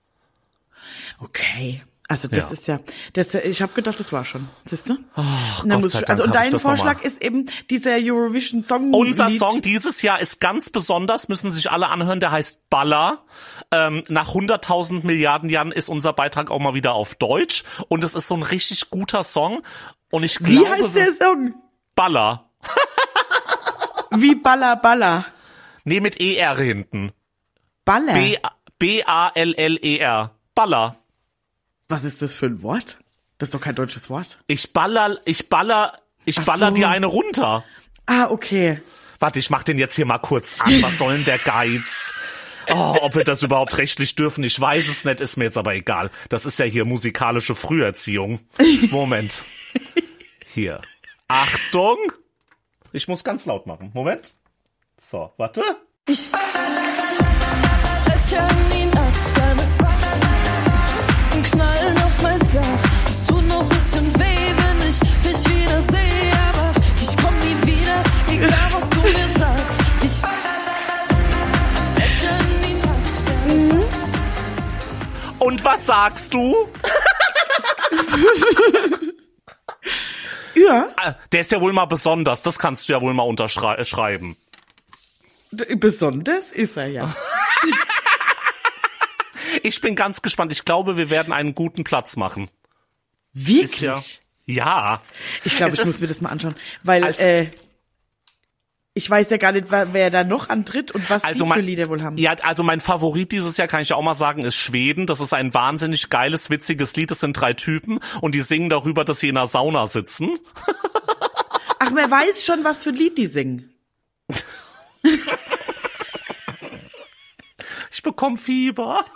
Okay. Also das Ja. ist ja, das, ich habe gedacht, das war schon. Siehst du? Ach, Und dann Gott muss sei ich, Dank also und hab ich dein das noch Vorschlag mal. ist eben dieser Eurovision Song. Unser Lied. Song dieses Jahr ist ganz besonders, müssen sich alle anhören, der heißt Baller. Ähm, nach hunderttausend Milliarden Jahren ist unser Beitrag auch mal wieder auf Deutsch und es ist so ein richtig guter Song und ich Wie glaube, heißt der Song? Baller. Wie Baller Baller. Nee, mit E R hinten. Baller. B- B-A-L-L-E-R. Baller. Was ist das für ein Wort? Das ist doch kein deutsches Wort. Ich baller, ich baller, ich Ach baller so. dir eine runter. Ah, okay. Warte, ich mach den jetzt hier mal kurz an. Was soll denn der Geiz? Oh, ob wir das überhaupt rechtlich dürfen, ich weiß es nicht, ist mir jetzt aber egal. Das ist ja hier musikalische Früherziehung. Moment. Hier. Achtung. Ich muss ganz laut machen. Moment. So, warte. Ich Löcher in die Nacht, Steine und knallen auf mein Dach. Es tut noch ein bisschen weh, wenn ich dich wieder sehe, aber ich komm nie wieder, egal was du mir sagst. Ich Löcher in die Nacht, Steine Und was sagst du? Ja. Der ist ja wohl mal besonders, das kannst du ja wohl mal unterschreiben. Besonders ist er ja. Ich bin ganz gespannt. Ich glaube, wir werden einen guten Platz machen. Wirklich? Ja. ja. Ich glaube, Es ich ist- muss mir das mal anschauen. Weil Als- äh, ich weiß ja gar nicht, wer wer da noch antritt und was Also die mein, für Lieder wohl haben. Ja, also mein Favorit dieses Jahr, kann ich ja auch mal sagen, ist Schweden. Das ist ein wahnsinnig geiles, witziges Lied. Das sind drei Typen und die singen darüber, dass sie in einer Sauna sitzen. Ach, wer weiß schon, was für ein Lied die singen. Ich bekomme Fieber.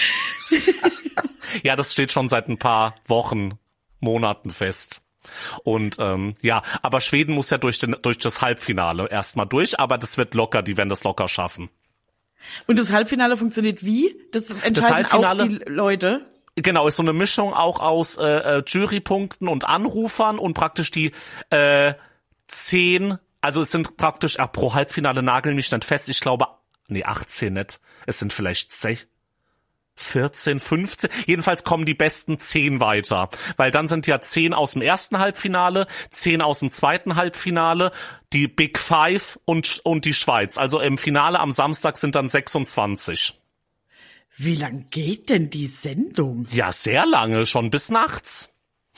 Ja, das steht schon seit ein paar Wochen, Monaten fest. Und ähm, ja, aber Schweden muss ja durch, den, durch das Halbfinale erstmal durch, aber das wird locker, die werden das locker schaffen. Und das Halbfinale funktioniert wie? Das entscheiden Halbfinale- auch die Leute. Genau, ist so eine Mischung auch aus äh, äh, Jurypunkten und Anrufern und praktisch die äh, zehn, also es sind praktisch, ach, pro Halbfinale nageln mich nicht fest, ich glaube, nee, achtzehn nicht, es sind vielleicht sech, vierzehn, fünfzehn, jedenfalls kommen die besten zehn weiter, weil dann sind ja zehn aus dem ersten Halbfinale, zehn aus dem zweiten Halbfinale, die Big Five und und die Schweiz, also im Finale am Samstag sind dann sechsundzwanzig. Wie lang geht denn die Sendung? Ja, sehr lange, schon bis nachts.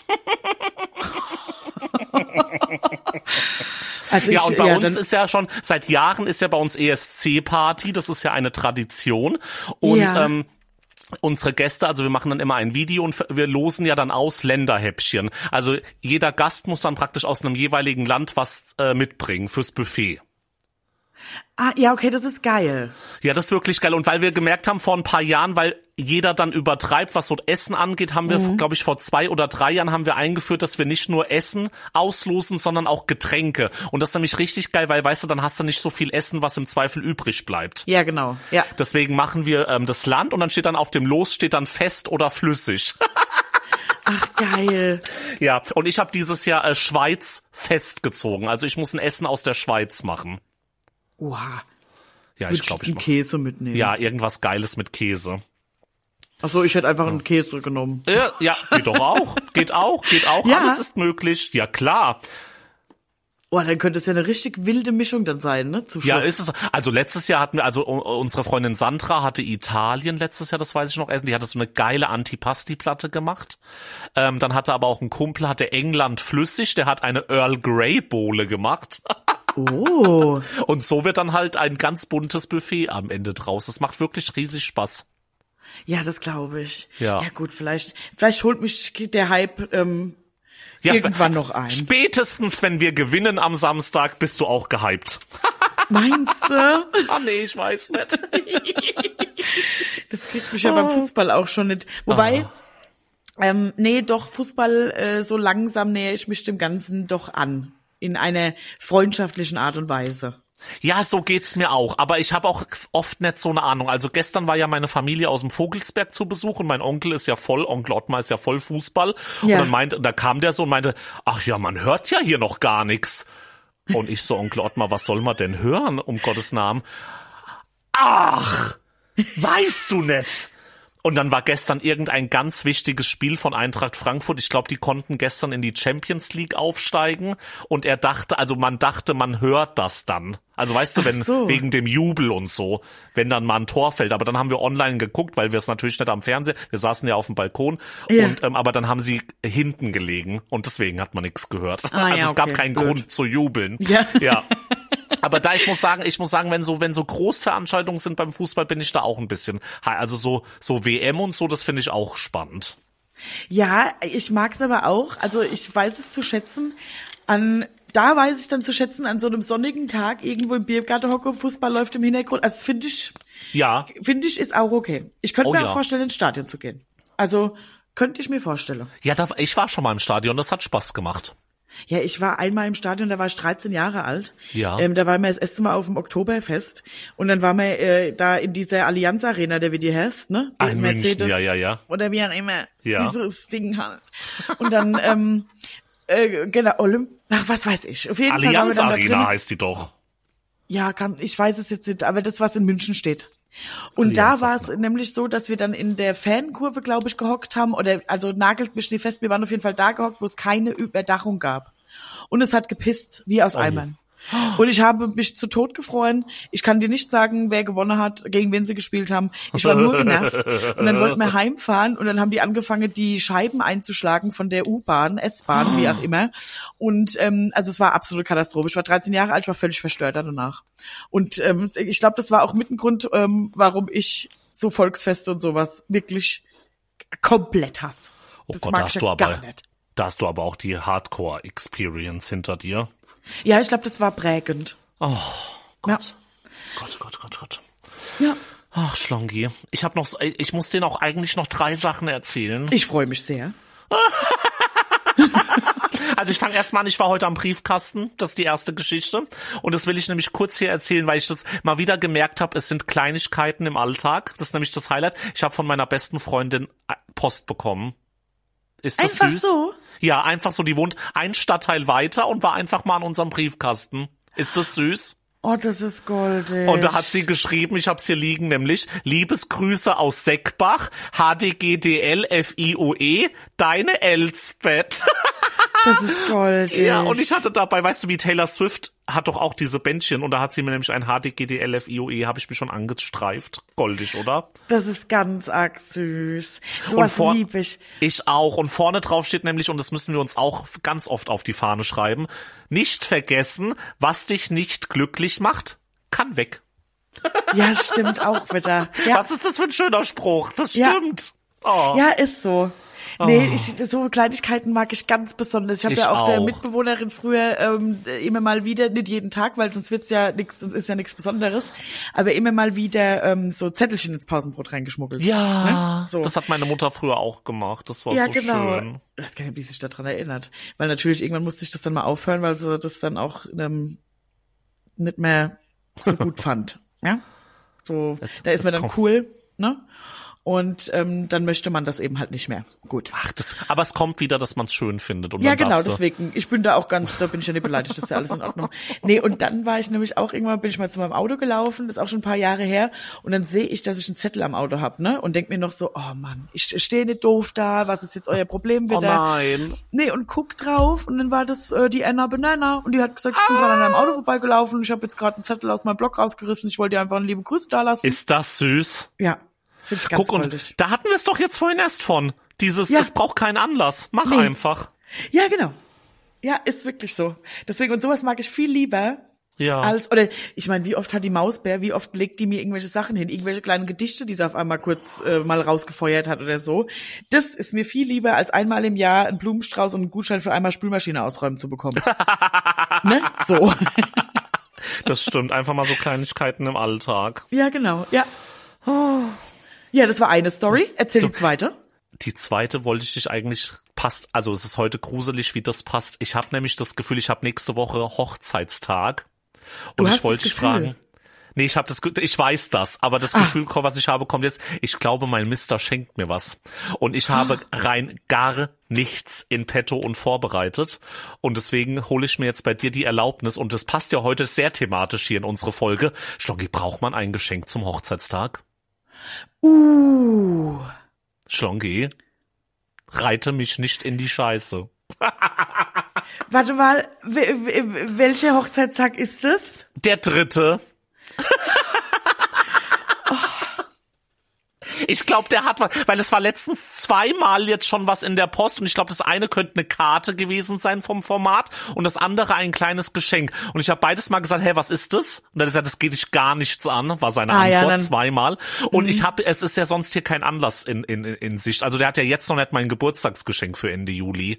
Also Ja, ich, und bei ja, uns dann, ist ja schon, seit Jahren ist ja bei uns E S C-Party, das ist ja eine Tradition. Und Ja. ähm, unsere Gäste, also wir machen dann immer ein Video und wir losen ja dann aus Länderhäppchen. Also jeder Gast muss dann praktisch aus einem jeweiligen Land was äh, mitbringen fürs Buffet. ah, ja, okay, das ist geil. Ja, das ist wirklich geil. Und weil wir gemerkt haben vor ein paar Jahren, weil jeder dann übertreibt, was so Essen angeht, haben wir, Mhm. glaube ich, vor zwei oder drei Jahren haben wir eingeführt, dass wir nicht nur Essen auslosen, sondern auch Getränke. Und das ist nämlich richtig geil, weil, weißt du, dann hast du nicht so viel Essen, was im Zweifel übrig bleibt. Ja, genau. Ja. Deswegen machen wir ähm, das Land und dann steht dann auf dem Los, steht dann fest oder flüssig. Ach, geil. Ja, und ich habe dieses Jahr äh, Schweiz festgezogen. Also ich muss ein Essen aus der Schweiz machen. Oha. Ja, ich Würdest glaube, du ich einen mach. Käse mitnehmen? Ja, irgendwas Geiles mit Käse. Ach so, ich hätte einfach einen Käse genommen. Ja, ja, geht doch auch. Geht auch, geht auch. Ja. Alles ist möglich. Ja, klar. Oh, dann könnte es ja eine richtig wilde Mischung dann sein, ne? Zu Ja, Schluss. ist es. Also letztes Jahr hatten wir, also u- unsere Freundin Sandra hatte Italien letztes Jahr, das weiß ich noch, essen. Die hatte so eine geile Antipasti-Platte gemacht. Ähm, dann hatte aber auch ein Kumpel, hatte England flüssig, der hat eine Earl Grey Bowle gemacht. Oh. Und so wird dann halt ein ganz buntes Buffet am Ende draus. Das macht wirklich riesig Spaß. Ja, das glaube ich. Ja. Ja gut, vielleicht, vielleicht holt mich der Hype ähm, Ja, irgendwann noch ein. Spätestens, wenn wir gewinnen am Samstag, bist du auch gehypt. Meinst du? Ah nee, ich weiß nicht. Das kriegt mich ja beim Fußball auch schon nicht. Wobei, Ah. ähm, nee, doch, Fußball, äh, so langsam nähere ich mich dem Ganzen doch an. In einer freundschaftlichen Art und Weise. Ja, so geht's mir auch. Aber ich habe auch oft nicht so eine Ahnung. Also gestern war ja meine Familie aus dem Vogelsberg zu Besuch und mein Onkel ist ja voll, Onkel Ottmar ist ja voll Fußball. Und Ja. dann meinte, da kam der so und meinte, ach ja, man hört ja hier noch gar nichts. Und ich so, Onkel Ottmar, was soll man denn hören, um Gottes Namen? Ach, weißt du nicht. Und dann war gestern irgendein ganz wichtiges Spiel von Eintracht Frankfurt. Ich glaube, die konnten gestern in die Champions League aufsteigen. Und er dachte, also man dachte, man hört das dann. Also weißt du, wenn Ach so. wegen dem Jubel und so, wenn dann mal ein Tor fällt. Aber dann haben wir online geguckt, weil wir es natürlich nicht am Fernseher, wir saßen ja auf dem Balkon. Ja. Und ähm, aber dann haben sie hinten gelegen und deswegen hat man nichts gehört. Ah, ja, also es gab okay, keinen blöd. Grund zu jubeln. Ja. Ja. Aber da ich muss sagen, ich muss sagen, wenn so wenn so Großveranstaltungen sind beim Fußball, bin ich da auch ein bisschen, also so so W M und so, das finde ich auch spannend. Ja, ich mag's aber auch. Also ich weiß es zu schätzen. An da weiß ich dann zu schätzen, an so einem sonnigen Tag irgendwo im Biergarten hocken, Fußball läuft im Hintergrund. Also finde ich, Ja, finde ich, ist auch okay. Ich könnte Oh mir ja. auch vorstellen, ins Stadion zu gehen. Also könnte ich mir vorstellen. ja, da, ich war schon mal im Stadion, das hat Spaß gemacht. Ja, ich war einmal im Stadion, da war ich dreizehn Jahre alt. Ja. Ähm, da waren wir das erste Mal auf dem Oktoberfest. Und dann waren wir äh, da in dieser Allianz Arena, der wie die heißt, ne? Ah, Die in München, ja, ja, ja. Oder wie auch immer. Ja. Dieses Ding halt. Und dann, ähm, äh, genau, Olymp, ach, was weiß ich. Auf jeden Fall waren wir Allianz dann da Arena drin. heißt die doch. Ja, kann, ich weiß es jetzt nicht, aber das, was in München steht. Und da Allianz war es Arena. nämlich so, dass wir dann in der Fankurve, glaube ich, gehockt haben, oder also nagelt mich nicht fest, wir waren auf jeden Fall da gehockt, wo es keine Überdachung gab. Und es hat gepisst, wie aus Eimern. Und ich habe mich zu Tod gefreut. Ich kann dir nicht sagen, wer gewonnen hat, gegen wen sie gespielt haben. Ich war nur genervt. Und dann wollten wir heimfahren und dann haben die angefangen, die Scheiben einzuschlagen von der U-Bahn, S-Bahn, wie auch immer. Und ähm, also es war absolute Katastrophe. Ich war dreizehn Jahre alt, ich war völlig verstört danach. Und ähm, ich glaube, das war auch mit ein Grund, ähm, warum ich so Volksfeste und sowas wirklich komplett hasse. Oh Das Gott, mag da ich hast ja du gar aber, nicht. da hast du aber auch die Hardcore-Experience hinter dir. Ja, ich glaube, das war prägend. Oh Gott. Ja. Gott, Gott, Gott, Gott. Ja. Ach, Schlongi. Ich hab noch, so- ich muss denen auch eigentlich noch drei Sachen erzählen. Ich freue mich sehr. Also ich fange erstmal an, ich war heute am Briefkasten, das ist die erste Geschichte. Und das will ich nämlich kurz hier erzählen, weil ich das mal wieder gemerkt habe, es sind Kleinigkeiten im Alltag. Das ist nämlich das Highlight. Ich habe von meiner besten Freundin Post bekommen. Ist das Einfach süß? so? Ja, einfach so. Die wohnt ein Stadtteil weiter und war einfach mal an unserem Briefkasten. Ist das süß? Oh, das ist goldig. Und da hat sie geschrieben, ich hab's hier liegen, nämlich Liebesgrüße aus Seckbach, H D G D L F I O E, deine Elsbeth. Das ist goldig. Ja, und ich hatte dabei, weißt du, wie Taylor Swift hat doch auch diese Bändchen und da hat sie mir nämlich ein H D G D L F I O E, habe ich mich schon angestreift. Goldig, oder? Das ist ganz arg süß. Und Sowas vor- lieb ich. Ich auch. Und vorne drauf steht nämlich, und das müssen wir uns auch ganz oft auf die Fahne schreiben, nicht vergessen, was dich nicht glücklich macht, kann weg. Ja, stimmt auch wieder. Ja, Was ist das für ein schöner Spruch? Das Ja. stimmt. Oh. ja ist so. Nee, ich, so Kleinigkeiten mag ich ganz besonders. Ich habe Ich ja auch, der auch. Mitbewohnerin früher ähm, immer mal wieder, nicht jeden Tag, weil sonst wird's ja nix, sonst ist ja nichts Besonderes, aber immer mal wieder ähm, so Zettelchen ins Pausenbrot reingeschmuggelt. Ja, Ne? So. das hat meine Mutter früher auch gemacht. Das war Ja, so genau. schön. Ich weiß gar nicht, wie sie sich daran erinnert. Weil natürlich irgendwann musste ich das dann mal aufhören, weil sie das dann auch ähm, nicht mehr so gut fand. Ja, so da ist das man dann kommt- cool, ne? Und ähm, dann möchte man das eben halt nicht mehr. Gut. Ach, das, aber es kommt wieder, dass man es schön findet. Und Ja, dann genau, darfst du- deswegen. Ich bin da auch ganz, da bin ich ja nicht beleidigt, das ist ja alles in Ordnung. Nee, und dann war ich nämlich auch irgendwann, bin ich mal zu meinem Auto gelaufen, das ist auch schon ein paar Jahre her, und dann sehe ich, dass ich einen Zettel am Auto hab, ne? Und denk mir noch so, oh Mann, ich stehe nicht doof da, was ist jetzt euer Problem Oh wieder? nein. Nee, und guck drauf, und dann war das äh, die Anna Banana, und die hat gesagt, ich bin gerade an deinem Auto vorbeigelaufen, und ich habe jetzt gerade einen Zettel aus meinem Blog rausgerissen, ich wollte dir einfach eine liebe Grüße da lassen. Ist das süß? Ja, das finde ich ganz Guck, und goldig. da hatten wir es doch jetzt vorhin erst von. Dieses, Ja. es braucht keinen Anlass. Mach Nee. einfach. Ja, genau. Ja, ist wirklich so. Deswegen, und sowas mag ich viel lieber, Ja. als, oder ich meine, wie oft hat die Mausbär, wie oft legt die mir irgendwelche Sachen hin, irgendwelche kleinen Gedichte, die sie auf einmal kurz äh, mal rausgefeuert hat oder so. Das ist mir viel lieber, als einmal im Jahr einen Blumenstrauß und einen Gutschein für einmal Spülmaschine ausräumen zu bekommen. Ne? So. Das stimmt. Einfach mal so Kleinigkeiten im Alltag. Ja, genau. Ja. Ja, das war eine Story. Erzähl So. die zweite. Die zweite wollte ich dich eigentlich passt, also es ist heute gruselig, wie das passt. Ich habe nämlich das Gefühl, ich habe nächste Woche Hochzeitstag Du und hast ich wollte das dich Gefühl? fragen. Nee, ich habe das Ge- ich weiß das, aber das Ah. Gefühl, was ich habe, kommt jetzt. Ich glaube, mein Mister schenkt mir was und ich habe rein gar nichts in petto und vorbereitet und deswegen hole ich mir jetzt bei dir die Erlaubnis und das passt ja heute sehr thematisch hier in unsere Folge. Schlongi, braucht man ein Geschenk zum Hochzeitstag? Uh. Schlongi, reite mich nicht in die Scheiße. Warte mal, w- w- welcher Hochzeitstag ist es? Der dritte. Ich glaube, der hat was, weil es war letztens zweimal jetzt schon was in der Post und ich glaube, das eine könnte eine Karte gewesen sein vom Format und das andere ein kleines Geschenk. Und ich habe beides mal gesagt, hey, was ist das? Und dann hat er gesagt, das geht dich gar nichts an, war seine Ah, ja, Antwort dann- zweimal. Und ich habe, es ist ja sonst hier kein Anlass in, in, in Sicht. Also der hat ja jetzt noch nicht mein Geburtstagsgeschenk für Ende Juli.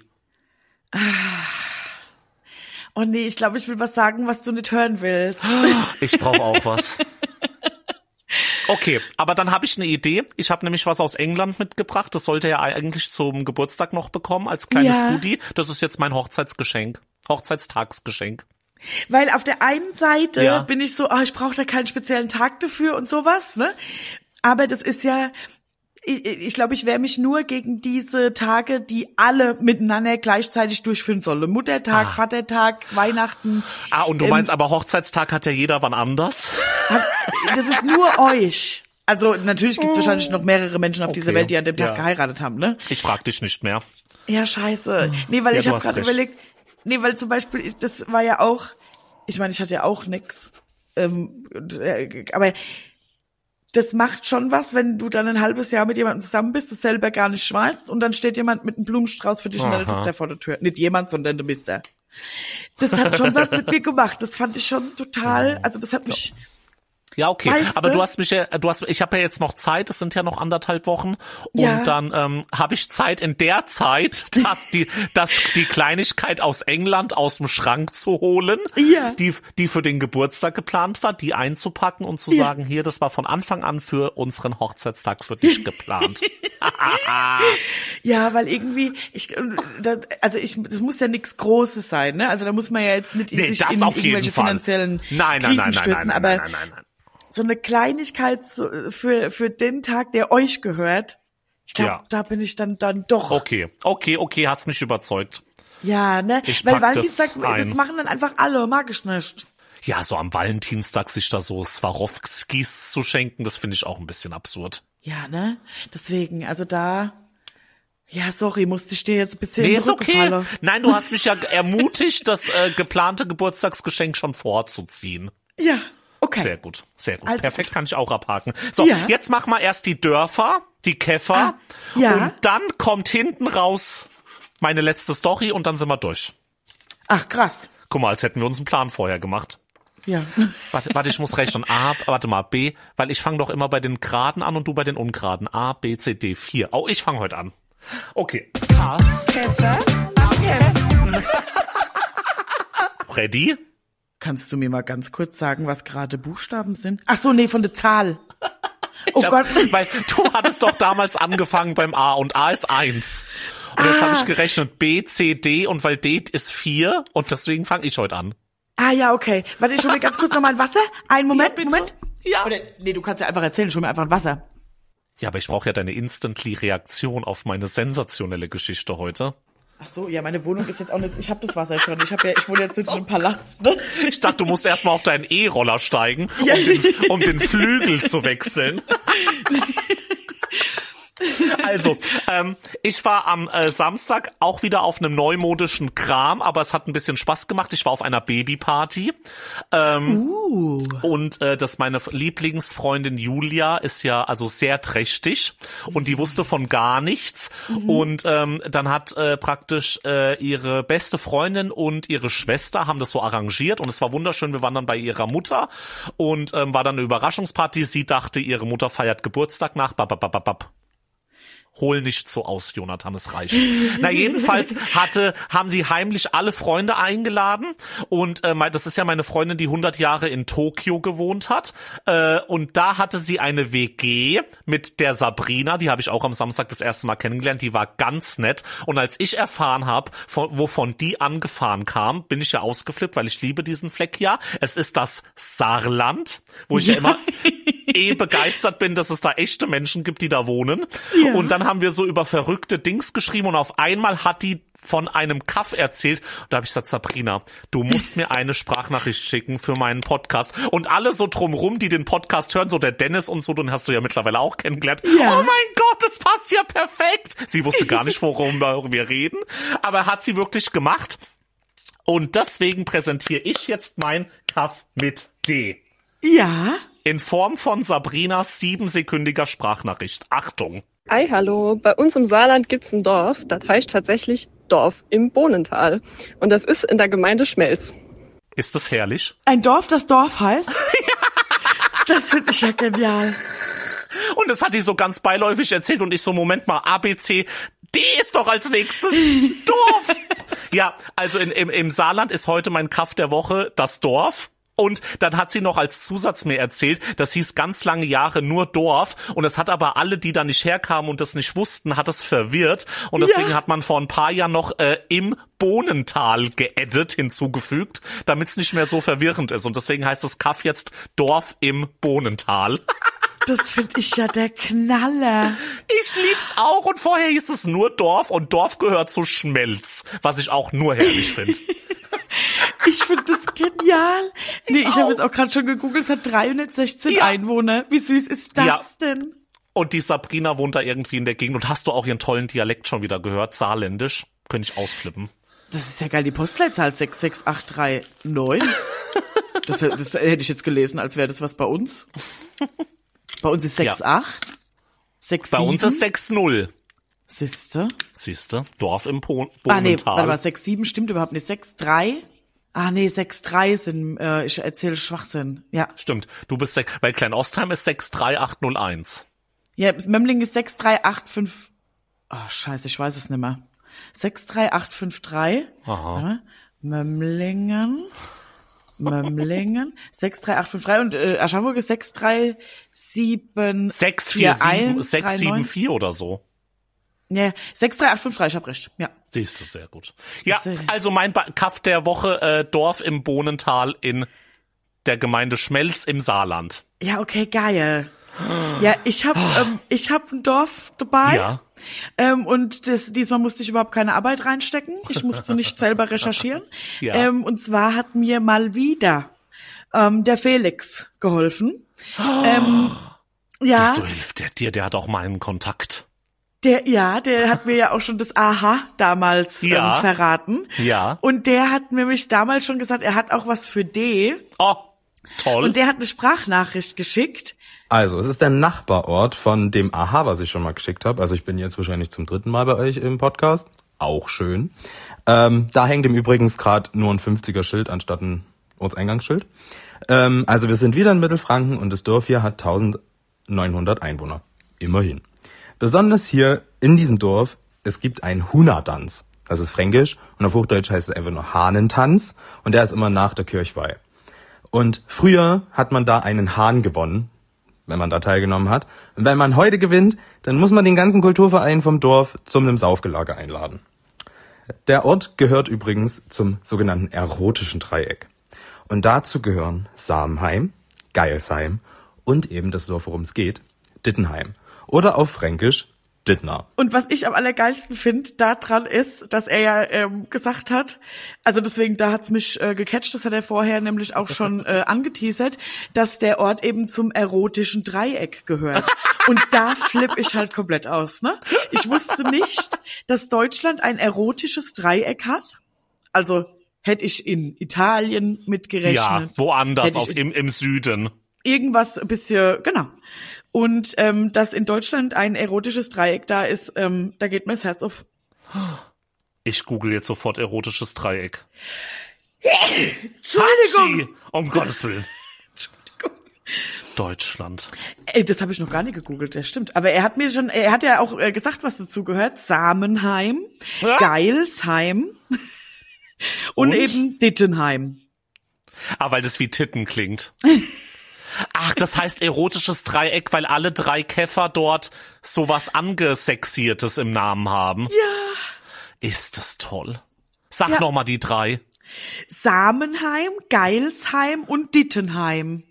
Oh nee, ich glaube, ich will was sagen, was du nicht hören willst. Ich brauche auch was. Okay, aber dann habe ich eine Idee. Ich habe nämlich was aus England mitgebracht. Das sollte er ja eigentlich zum Geburtstag noch bekommen als kleines Ja. Goodie. Das ist jetzt mein Hochzeitsgeschenk. Hochzeitstagsgeschenk. Weil auf der einen Seite Ja. bin ich so, ah, ich brauche da keinen speziellen Tag dafür und sowas, ne? Aber das ist ja, ich, ich glaube, ich wehre mich nur gegen diese Tage, die alle miteinander gleichzeitig durchführen sollen. Muttertag, Ah. Vatertag, Weihnachten. Ah, und du Ähm, meinst aber Hochzeitstag hat ja jeder wann anders? Das ist nur euch. Also natürlich gibt's wahrscheinlich noch mehrere Menschen auf Okay. dieser Welt, die an dem Tag Ja. geheiratet haben, ne? Ich frag dich nicht mehr. Ja, scheiße. Nee, weil Ja, ich du habe hast gerade recht. überlegt, nee, weil zum Beispiel, ich, das war ja auch, ich meine, ich hatte ja auch nix. Ähm, äh, aber das macht schon was, wenn du dann ein halbes Jahr mit jemandem zusammen bist, das selber gar nicht weißt und dann steht jemand mit einem Blumenstrauß für dich und deine Aha. Tochter vor der Tür. Nicht jemand, sondern du bist der. Das hat schon was mit mir gemacht. Das fand ich schon total, also das hat mich... Ja, okay. Weißt Aber du? du hast mich ja, du hast, ich habe ja jetzt noch Zeit, es sind ja noch anderthalb Wochen. Und Ja. dann ähm, habe ich Zeit in der Zeit, dass die, dass die Kleinigkeit aus England aus dem Schrank zu holen, Ja. die, die für den Geburtstag geplant war, die einzupacken und zu Ja. sagen, hier, das war von Anfang an für unseren Hochzeitstag für dich geplant. Ja, weil irgendwie, ich, das, also ich, das muss ja nichts Großes sein, ne? Also da muss man ja jetzt nicht Nee, sich das in auf jeden irgendwelche Fall. finanziellen Nein, nein, Krisen nein, nein, stürzen, nein, aber nein, nein, nein, nein. so eine Kleinigkeit so für für den Tag, der euch gehört, ich glaube, Ja. da bin ich dann dann doch. Okay, okay, okay, hast mich überzeugt. Ja, ne? Ich Weil pack Valentinstag, das das, ein. machen dann einfach alle, mag ich nicht. Ja, so am Valentinstag sich da so Swarovskis zu schenken, das finde ich auch ein bisschen absurd. Ja, ne? Deswegen, also da, ja, sorry, musste ich dir jetzt ein bisschen Nee, in die ist Rücke okay. fallen. Nein, du hast mich ja ermutigt, das äh, geplante Geburtstagsgeschenk schon vorzuziehen. Ja, okay. Sehr gut, sehr gut. Also Perfekt, gut. kann ich auch abhaken. So, Ja. jetzt machen wir erst die Dörfer, die Käfer. Ah, ja. Und dann kommt hinten raus meine letzte Story und dann sind wir durch. Ach, krass. Guck mal, als hätten wir uns einen Plan vorher gemacht. Ja. Warte, warte, ich muss rechnen. A, warte mal, B, weil ich fange doch immer bei den Geraden an und du bei den Ungeraden. A, B, C, D, vier. Oh, ich fange heute an. Okay. Käfer am Käfsten. Ready? Kannst du mir mal ganz kurz sagen, was gerade Buchstaben sind? Ach so, nee, von der Zahl. Oh Ich hab, Gott. Weil du hattest doch damals angefangen beim A und A ist eins. Und jetzt Ah. habe ich gerechnet B, C, D und weil D ist vier und deswegen fange ich heute an. Ah ja, okay. Warte, ich hol mir ganz kurz nochmal ein Wasser. Einen Moment, Ja, bitte. Moment. Ja. Oder, nee, du kannst ja einfach erzählen, ich hol mir einfach ein Wasser. Ja, aber ich brauche ja deine Instantly-Reaktion auf meine sensationelle Geschichte heute. Ach so, ja, meine Wohnung ist jetzt auch nicht, ich habe das Wasser schon. Ich habe ja, ich wohne jetzt nicht in einem Palast, ne? Ich dachte, du musst erstmal auf deinen E-Roller steigen, um, Ja. den, um den Flügel zu wechseln. Also, ähm, ich war am äh, Samstag auch wieder auf einem neumodischen Kram, aber es hat ein bisschen Spaß gemacht. Ich war auf einer Babyparty. Ähm, Uh. Und äh, das meine Lieblingsfreundin Julia ist ja also sehr trächtig und die wusste von gar nichts. Mhm. Und ähm, dann hat äh, praktisch äh, ihre beste Freundin und ihre Schwester haben das so arrangiert und es war wunderschön. Wir waren dann bei ihrer Mutter und ähm, war dann eine Überraschungsparty. Sie dachte, ihre Mutter feiert Geburtstag nach. Bababababab. Hol nicht so aus, Jonathan, es reicht. Na, jedenfalls hatte, haben sie heimlich alle Freunde eingeladen und äh, das ist ja meine Freundin, die hundert Jahre in Tokio gewohnt hat äh, und da hatte sie eine W G mit der Sabrina, die habe ich auch am Samstag das erste Mal kennengelernt, die war ganz nett und als ich erfahren habe, wovon die angefahren kam, bin ich ja ausgeflippt, weil ich liebe diesen Fleck ja. Es ist das Saarland, wo ich ja, ja immer eh begeistert bin, dass es da echte Menschen gibt, die da wohnen. Ja. Und dann haben wir so über verrückte Dings geschrieben und auf einmal hat die von einem Kaff erzählt. Und da habe ich gesagt, Sabrina, du musst mir eine Sprachnachricht schicken für meinen Podcast. Und alle so drumrum, die den Podcast hören, so der Dennis und so, den hast du ja mittlerweile auch kennengelernt. Ja. Oh mein Gott, das passt ja perfekt. Sie wusste gar nicht, worum wir reden, aber hat sie wirklich gemacht. Und deswegen präsentiere ich jetzt mein Kaff mit D. Ja. In Form von Sabrinas siebensekündiger Sprachnachricht. Achtung. Hi, hallo. Bei uns im Saarland gibt's ein Dorf, das heißt tatsächlich Dorf im Bohnental. Und das ist in der Gemeinde Schmelz. Ist das herrlich? Ein Dorf, das Dorf heißt? Das finde ich ja genial. Und das hat die so ganz beiläufig erzählt und ich so, Moment mal, A, B, C, D ist doch als nächstes Dorf. Ja, also in, im, im Saarland ist heute mein Kaff der Woche das Dorf. Und dann hat sie noch als Zusatz mir erzählt, das hieß ganz lange Jahre nur Dorf und es hat aber alle, die da nicht herkamen und das nicht wussten, hat es verwirrt und deswegen ja. hat man vor ein paar Jahren noch äh, im Bohnental geedit hinzugefügt, damit es nicht mehr so verwirrend ist und deswegen heißt das Kaff jetzt Dorf im Bohnental. Das finde ich ja der Knaller. Ich lieb's auch und vorher hieß es nur Dorf und Dorf gehört zu Schmelz, was ich auch nur herrlich finde. Ich finde das genial. Nee, ich, Ich habe auch. jetzt auch gerade schon gegoogelt, es hat dreihundertsechzehn Ja. Einwohner. Wie süß ist das Ja. denn? Und die Sabrina wohnt da irgendwie in der Gegend. Und hast du auch ihren tollen Dialekt schon wieder gehört? Saarländisch? Könnte ich ausflippen. Das ist ja geil, die Postleitzahl sechs sechs acht drei neun. Das, das hätte ich jetzt gelesen, als wäre das was bei uns. Bei uns ist sechs acht. sechs Bei sieben. uns ist sechs null. Siehste? Siehste, Dorf im po- Ah, nee, Bohnental. warte mal, sechs sieben stimmt überhaupt nicht. sechs drei. Ah, nee, sechs drei sind, äh, ich erzähle Schwachsinn. Ja. Stimmt, du bist sech- weil Kleinostheim ist sechs drei acht null eins. Ja, Memling ist sechs drei acht fünf. Ah, scheiße, ich weiß es nicht mehr. sechs drei acht fünf drei. Aha. Warte mal. Memlingen. Memlingen. sechs drei acht fünf drei und äh, Aschaffenburg ist sechs drei sieben sechs vier sieben, eins sechs drei sieben neun. vier oder so. Ja, sechs drei acht fünf drei, ich hab recht. Ja. Siehst du, sehr gut. Ja, Siehste. also mein ba- Kaff der Woche, äh, Dorf im Bohnental in der Gemeinde Schmelz im Saarland. Ja, okay, geil. Ja, ich hab, ähm, ich hab ein Dorf dabei. Ja. Ähm, und das, diesmal musste ich überhaupt keine Arbeit reinstecken. Ich musste nicht selber recherchieren. Ja. Ähm, und zwar hat mir mal wieder ähm, der Felix geholfen. Ähm, ja, Wieso hilft der dir? Der hat auch meinen Kontakt. der, ja, der hat mir ja auch schon das Aha damals Ja. ähm, verraten. Ja. Und der hat nämlich damals schon gesagt, er hat auch was für D. Oh, toll. Und der hat eine Sprachnachricht geschickt. Also, es ist der Nachbarort von dem Aha, was ich schon mal geschickt habe. Also ich bin jetzt wahrscheinlich zum dritten Mal bei euch im Podcast. Auch schön. Ähm, da hängt im Übrigen gerade nur ein fünfziger Schild anstatt ein Ortseingangsschild. Ähm, also wir sind wieder in Mittelfranken und das Dorf hier hat eintausendneunhundert Einwohner. Immerhin. Besonders hier in diesem Dorf, es gibt einen Huna-Tanz. Das ist fränkisch und auf Hochdeutsch heißt es einfach nur Hahnentanz und der ist immer nach der Kirchweih. Und früher hat man da einen Hahn gewonnen, wenn man da teilgenommen hat. Und wenn man heute gewinnt, dann muss man den ganzen Kulturverein vom Dorf zum einem Saufgelage einladen. Der Ort gehört übrigens zum sogenannten erotischen Dreieck. Und dazu gehören Samenheim, Geilsheim und eben das Dorf, worum es geht, Dittenheim. Oder auf Fränkisch Dittnar. Und was ich am allergeilsten finde daran ist, dass er ja ähm, gesagt hat, also deswegen, da hat's mich äh, gecatcht, das hat er vorher nämlich auch schon äh, angeteasert, dass der Ort eben zum erotischen Dreieck gehört. Und da flippe ich halt komplett aus, ne? Ich wusste nicht, dass Deutschland ein erotisches Dreieck hat. Also hätte ich in Italien mitgerechnet. ja, woanders, Hätte ich auf, im, im Süden. Irgendwas ein bisschen, genau. Und ähm, dass in Deutschland ein erotisches Dreieck da ist, ähm, da geht mir das Herz auf. Ich google jetzt sofort erotisches Dreieck. Entschuldigung. Hatschi! Um Gottes Willen. Entschuldigung. Deutschland. Ey, das habe ich noch gar nicht gegoogelt, das stimmt. Aber er hat mir schon, er hat ja auch äh, gesagt, was dazu gehört. Samenheim, Ja? Geilsheim und, Und? eben Dittenheim. Ah, weil das wie Titten klingt. Ach, das heißt erotisches Dreieck, weil alle drei Käfer dort sowas Angesexiertes im Namen haben. Ja. Ist das toll. Sag Ja. noch mal die drei. Samenheim, Geilsheim und Dittenheim.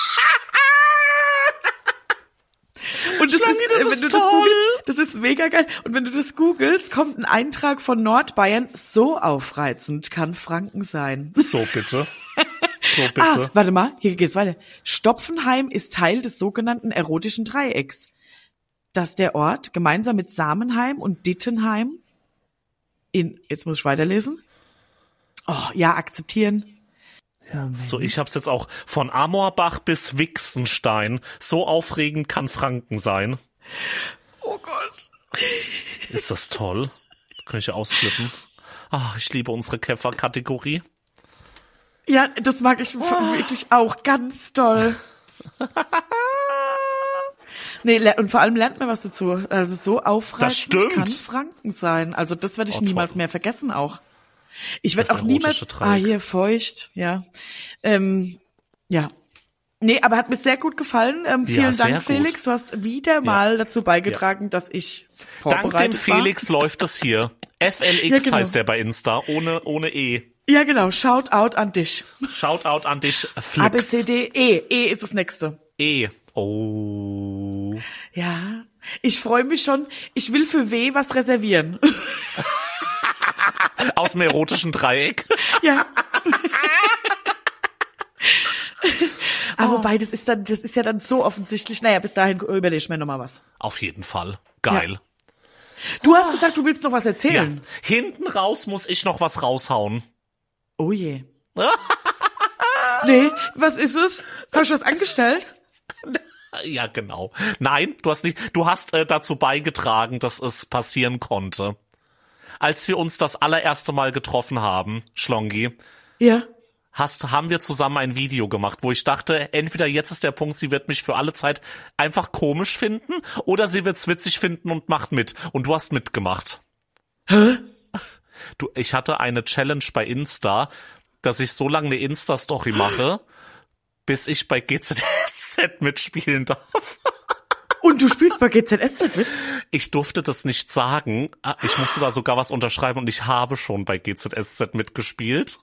Und das, Schlange, ist, das äh, wenn ist du toll. das googelst, das ist mega geil. Und wenn du das googelst, kommt ein Eintrag von Nordbayern. So aufreizend kann Franken sein. So bitte. So bitte. Ah, warte mal, hier geht's weiter. Stopfenheim ist Teil des sogenannten erotischen Dreiecks, das der Ort gemeinsam mit Samenheim und Dittenheim in, jetzt muss ich weiterlesen. Oh, ja, akzeptieren. So, ich hab's jetzt auch von Amorbach bis Wixenstein. So aufregend kann Franken sein. Oh Gott. Ist das toll? Kann ich ja ausflippen. Ah, ich liebe unsere Käfer-Kategorie. Ja, das mag ich wirklich auch ganz toll. Nee, le- und vor allem lernt man was dazu. Also so aufreizend Das stimmt. kann Franken sein. Also das werde ich Oh, niemals toll. mehr vergessen auch. Ich werde Das auch niemals... erotische Dreieck. Ah, hier, feucht, ja. Ähm, ja. Nee, aber hat mir sehr gut gefallen. Ähm, vielen Ja, sehr Dank, gut. Felix. Du hast wieder mal dazu beigetragen, dass ich vorbereitet Dank dem Felix war. läuft es hier. F L X Ja, genau. heißt der bei Insta, ohne, ohne E. Ja, genau. Shout out an dich. Shoutout an dich, A, B, Flix. C, D, E. E ist das nächste. E. Oh. Ja, ich freue mich schon. Ich will für W was reservieren. Aus dem erotischen Dreieck. Ja. Aber wobei, das ist dann, das ist ja dann so offensichtlich. Naja, bis dahin überlege ich mir nochmal was. Auf jeden Fall. Geil. Ja. Du hast gesagt, du willst noch was erzählen. Ja. Hinten raus muss ich noch was raushauen. Oh je. Nee, was ist es? Hast du was angestellt? Ja, genau. Nein, du hast nicht, du hast äh, dazu beigetragen, dass es passieren konnte. Als wir uns das allererste Mal getroffen haben, Schlongi, Ja. hast, haben wir zusammen ein Video gemacht, wo ich dachte, entweder jetzt ist der Punkt, sie wird mich für alle Zeit einfach komisch finden oder sie wird's witzig finden und macht mit. Und du hast mitgemacht. Hä? Du, ich hatte eine Challenge bei Insta, dass ich so lange eine Insta-Story mache, bis ich bei G Z S Z mitspielen darf. Und du spielst bei G Z S Z mit? Ich durfte das nicht sagen. Ich musste da sogar was unterschreiben und ich habe schon bei G Z S Z mitgespielt.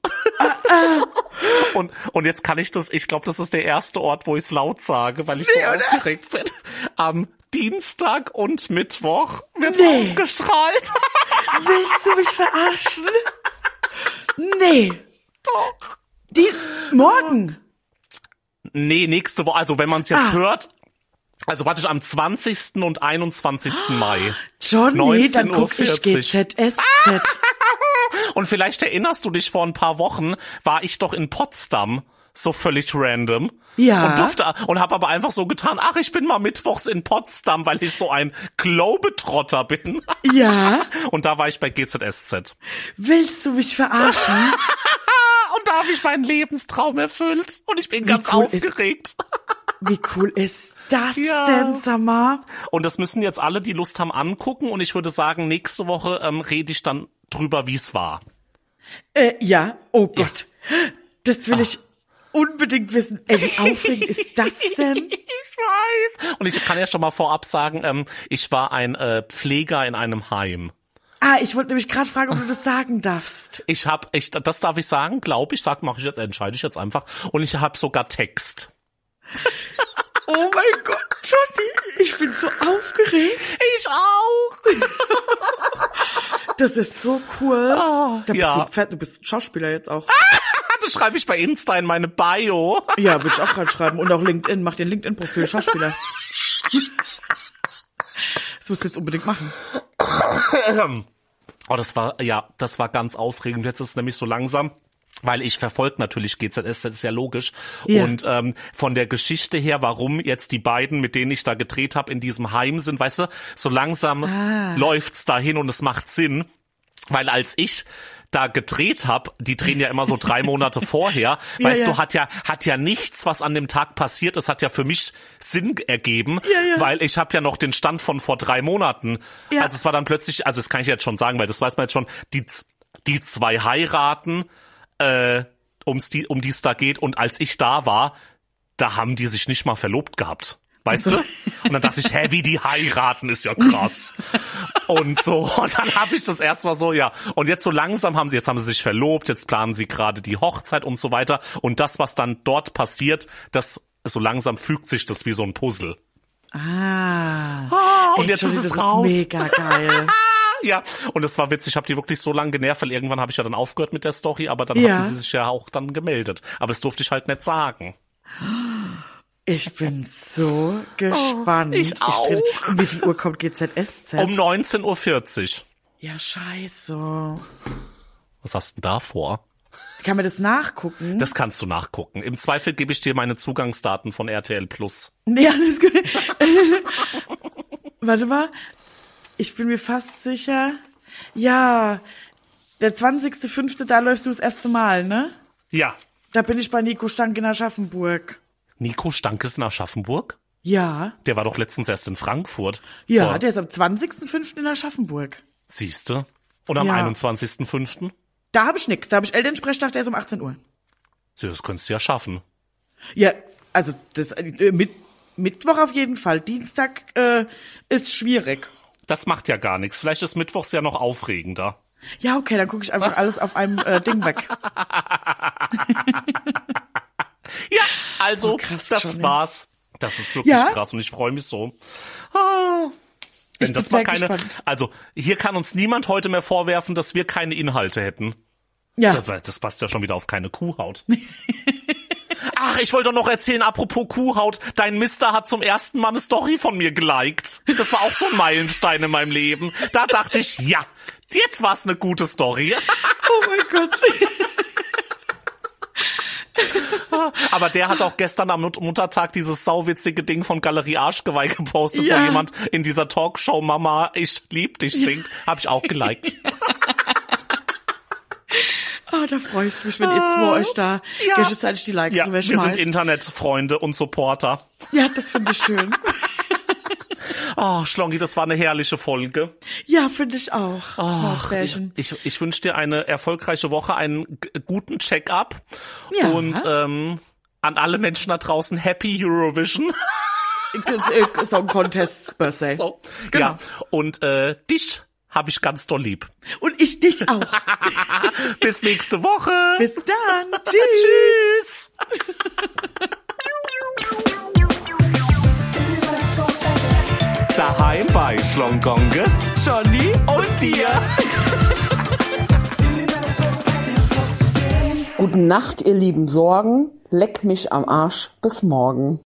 und, und jetzt kann ich das, ich glaube, das ist der erste Ort, wo ich es laut sage, weil ich so Nee, aufgeregt bin. Am Dienstag und Mittwoch wird's Nee. ausgestrahlt. Willst du mich verarschen? Nee. Doch. Die, morgen. Nee, nächste Woche, also wenn man es jetzt Ah. hört, also praktisch am zwanzigsten und einundzwanzigsten Mai. Johnny, dann guck ich neunzehn Uhr G vierzig. Z S Z. Und vielleicht erinnerst du dich, vor ein paar Wochen war ich doch in Potsdam, so völlig random. Ja. Und durfte, und hab aber einfach so getan, ach, ich bin mal mittwochs in Potsdam, weil ich so ein Globetrotter bin. Ja. Und da war ich bei G Z S Z. Willst du mich verarschen? Und da habe ich meinen Lebenstraum erfüllt. Und ich bin Wie ganz cool aufgeregt. Wie cool ist das Ja. denn, sag mal? Und das müssen jetzt alle, die Lust haben, angucken. Und ich würde sagen, nächste Woche ähm, rede ich dann drüber, wie es war. Äh, ja, oh Gott. Das will ich unbedingt wissen. Ey, wie aufregend ist das denn? Ich weiß. Und ich kann ja schon mal vorab sagen, ähm, ich war ein äh, Pfleger in einem Heim. Ah, ich wollte nämlich gerade fragen, ob du das sagen darfst. Ich habe, ich, das darf ich sagen, glaube ich, sag, mache ich jetzt, entscheide ich jetzt einfach. Und ich habe sogar Text. Oh mein Gott, Johnny, ich bin so aufgeregt. Ich auch. Das ist so cool. da bist ja. du, fett, du bist Schauspieler jetzt auch. Das schreibe ich bei Insta in meine Bio. Ja, würde ich auch reinschreiben. Und auch LinkedIn, mach dir ein LinkedIn-Profil, Schauspieler. Das musst du jetzt unbedingt machen. Oh, das war, ja, das war ganz aufregend. Jetzt ist es nämlich so langsam, weil ich verfolge natürlich G Z S Z, das ist ja logisch. Ja. Und ähm, von der Geschichte her, warum jetzt die beiden, mit denen ich da gedreht habe, in diesem Heim sind, weißt du, so langsam Ah. läuft's dahin und es macht Sinn. Weil als ich da gedreht hab, die drehen ja immer so drei Monate vorher, Ja, weißt ja. du, hat ja hat ja nichts, was an dem Tag passiert ist, hat ja für mich Sinn ergeben, Ja, ja. weil ich habe ja noch den Stand von vor drei Monaten. Ja. Also es war dann plötzlich, also das kann ich jetzt schon sagen, weil das weiß man jetzt schon, die die zwei heiraten, äh, ums die um die es da geht, und als ich da war, da haben die sich nicht mal verlobt gehabt. Weißt du? Und dann dachte ich, hä, wie die heiraten, ist ja krass. Und so, und dann habe ich das erstmal so, ja. Und jetzt so langsam haben sie, jetzt haben sie sich verlobt, jetzt planen sie gerade die Hochzeit und so weiter. Und das, was dann dort passiert, das, so langsam fügt sich das wie so ein Puzzle. Ah. Und Ey, jetzt Johnny, ist es das raus. Mega geil. Ja, und es war witzig, ich habe die wirklich so lange genervt, weil irgendwann habe ich ja dann aufgehört mit der Story, aber dann Ja. hatten sie sich ja auch dann gemeldet. Aber das durfte ich halt nicht sagen. Ich bin so gespannt. ich auch. dreh- Um wie viel Uhr kommt G Z S Z? Um neunzehn Uhr vierzig. Ja, scheiße. Was hast du denn da vor? Kann man das nachgucken? Das kannst du nachgucken. Im Zweifel gebe ich dir meine Zugangsdaten von R T L Plus. Nee, alles gut. Warte mal. Ich bin mir fast sicher. Ja, der zwanzigster fünfte da läufst du das erste Mal, ne? Ja. Da bin ich bei Nico Stank in Aschaffenburg. Nico Stank ist in Aschaffenburg? Ja. Der war doch letztens erst in Frankfurt. Ja, Vor- der ist am zwanzigster fünften in Aschaffenburg. Siehste? Und am Ja. einundzwanzigsten fünften? Da habe ich nix. Da habe ich Elternsprechtag, der ist um achtzehn Uhr. Das könntest du ja schaffen. Ja, also das äh, mit, Mittwoch auf jeden Fall. Dienstag äh, ist schwierig. Das macht ja gar nichts. Vielleicht ist Mittwochs ja noch aufregender. Ja, okay, dann gucke ich einfach alles auf einem äh, Ding weg. Ja, also, Oh, krass, das schon, ja. war's. Das ist wirklich Ja. krass und ich freue mich so. Ah. Denn Ich das bin war sehr keine, gespannt. also hier kann uns niemand heute mehr vorwerfen, dass wir keine Inhalte hätten. Ja. Das, das passt ja schon wieder auf keine Kuhhaut. Ach, ich wollte doch noch erzählen, apropos Kuhhaut, dein Mister hat zum ersten Mal eine Story von mir geliked. Das war auch so ein Meilenstein in meinem Leben. Da dachte ich, ja, jetzt war's eine gute Story. Oh mein Gott. Aber der hat auch gestern am Mut- Muttertag dieses sauwitzige Ding von Galerie Arschgeweih gepostet, Ja. wo jemand in dieser Talkshow Mama, ich lieb dich singt. Hab ich auch geliked. Ah, da freue ich mich, wenn ihr zwei euch da Ja. gegenseitig die Likes Ja, drüber wir sind schmeißt. Internetfreunde und Supporter. Ja, das finde ich schön. Oh, Schlongi, das war eine herrliche Folge. Ja, finde ich auch. Ach, ich, Mausbärchen. ich, ich wünsche dir eine erfolgreiche Woche, einen g- guten Check-up. Ja. Und ähm, an alle Menschen da draußen, Happy Eurovision. Song Contest Birthday. So. Genau. Ja. Und äh, dich habe ich ganz doll lieb. Und ich dich auch. Bis nächste Woche. Bis dann. Tschüss. Tschüss. Daheim bei Schlongonges, Johnny und dir. Gute Nacht, ihr lieben Sorgen. Leck mich am Arsch. Bis morgen.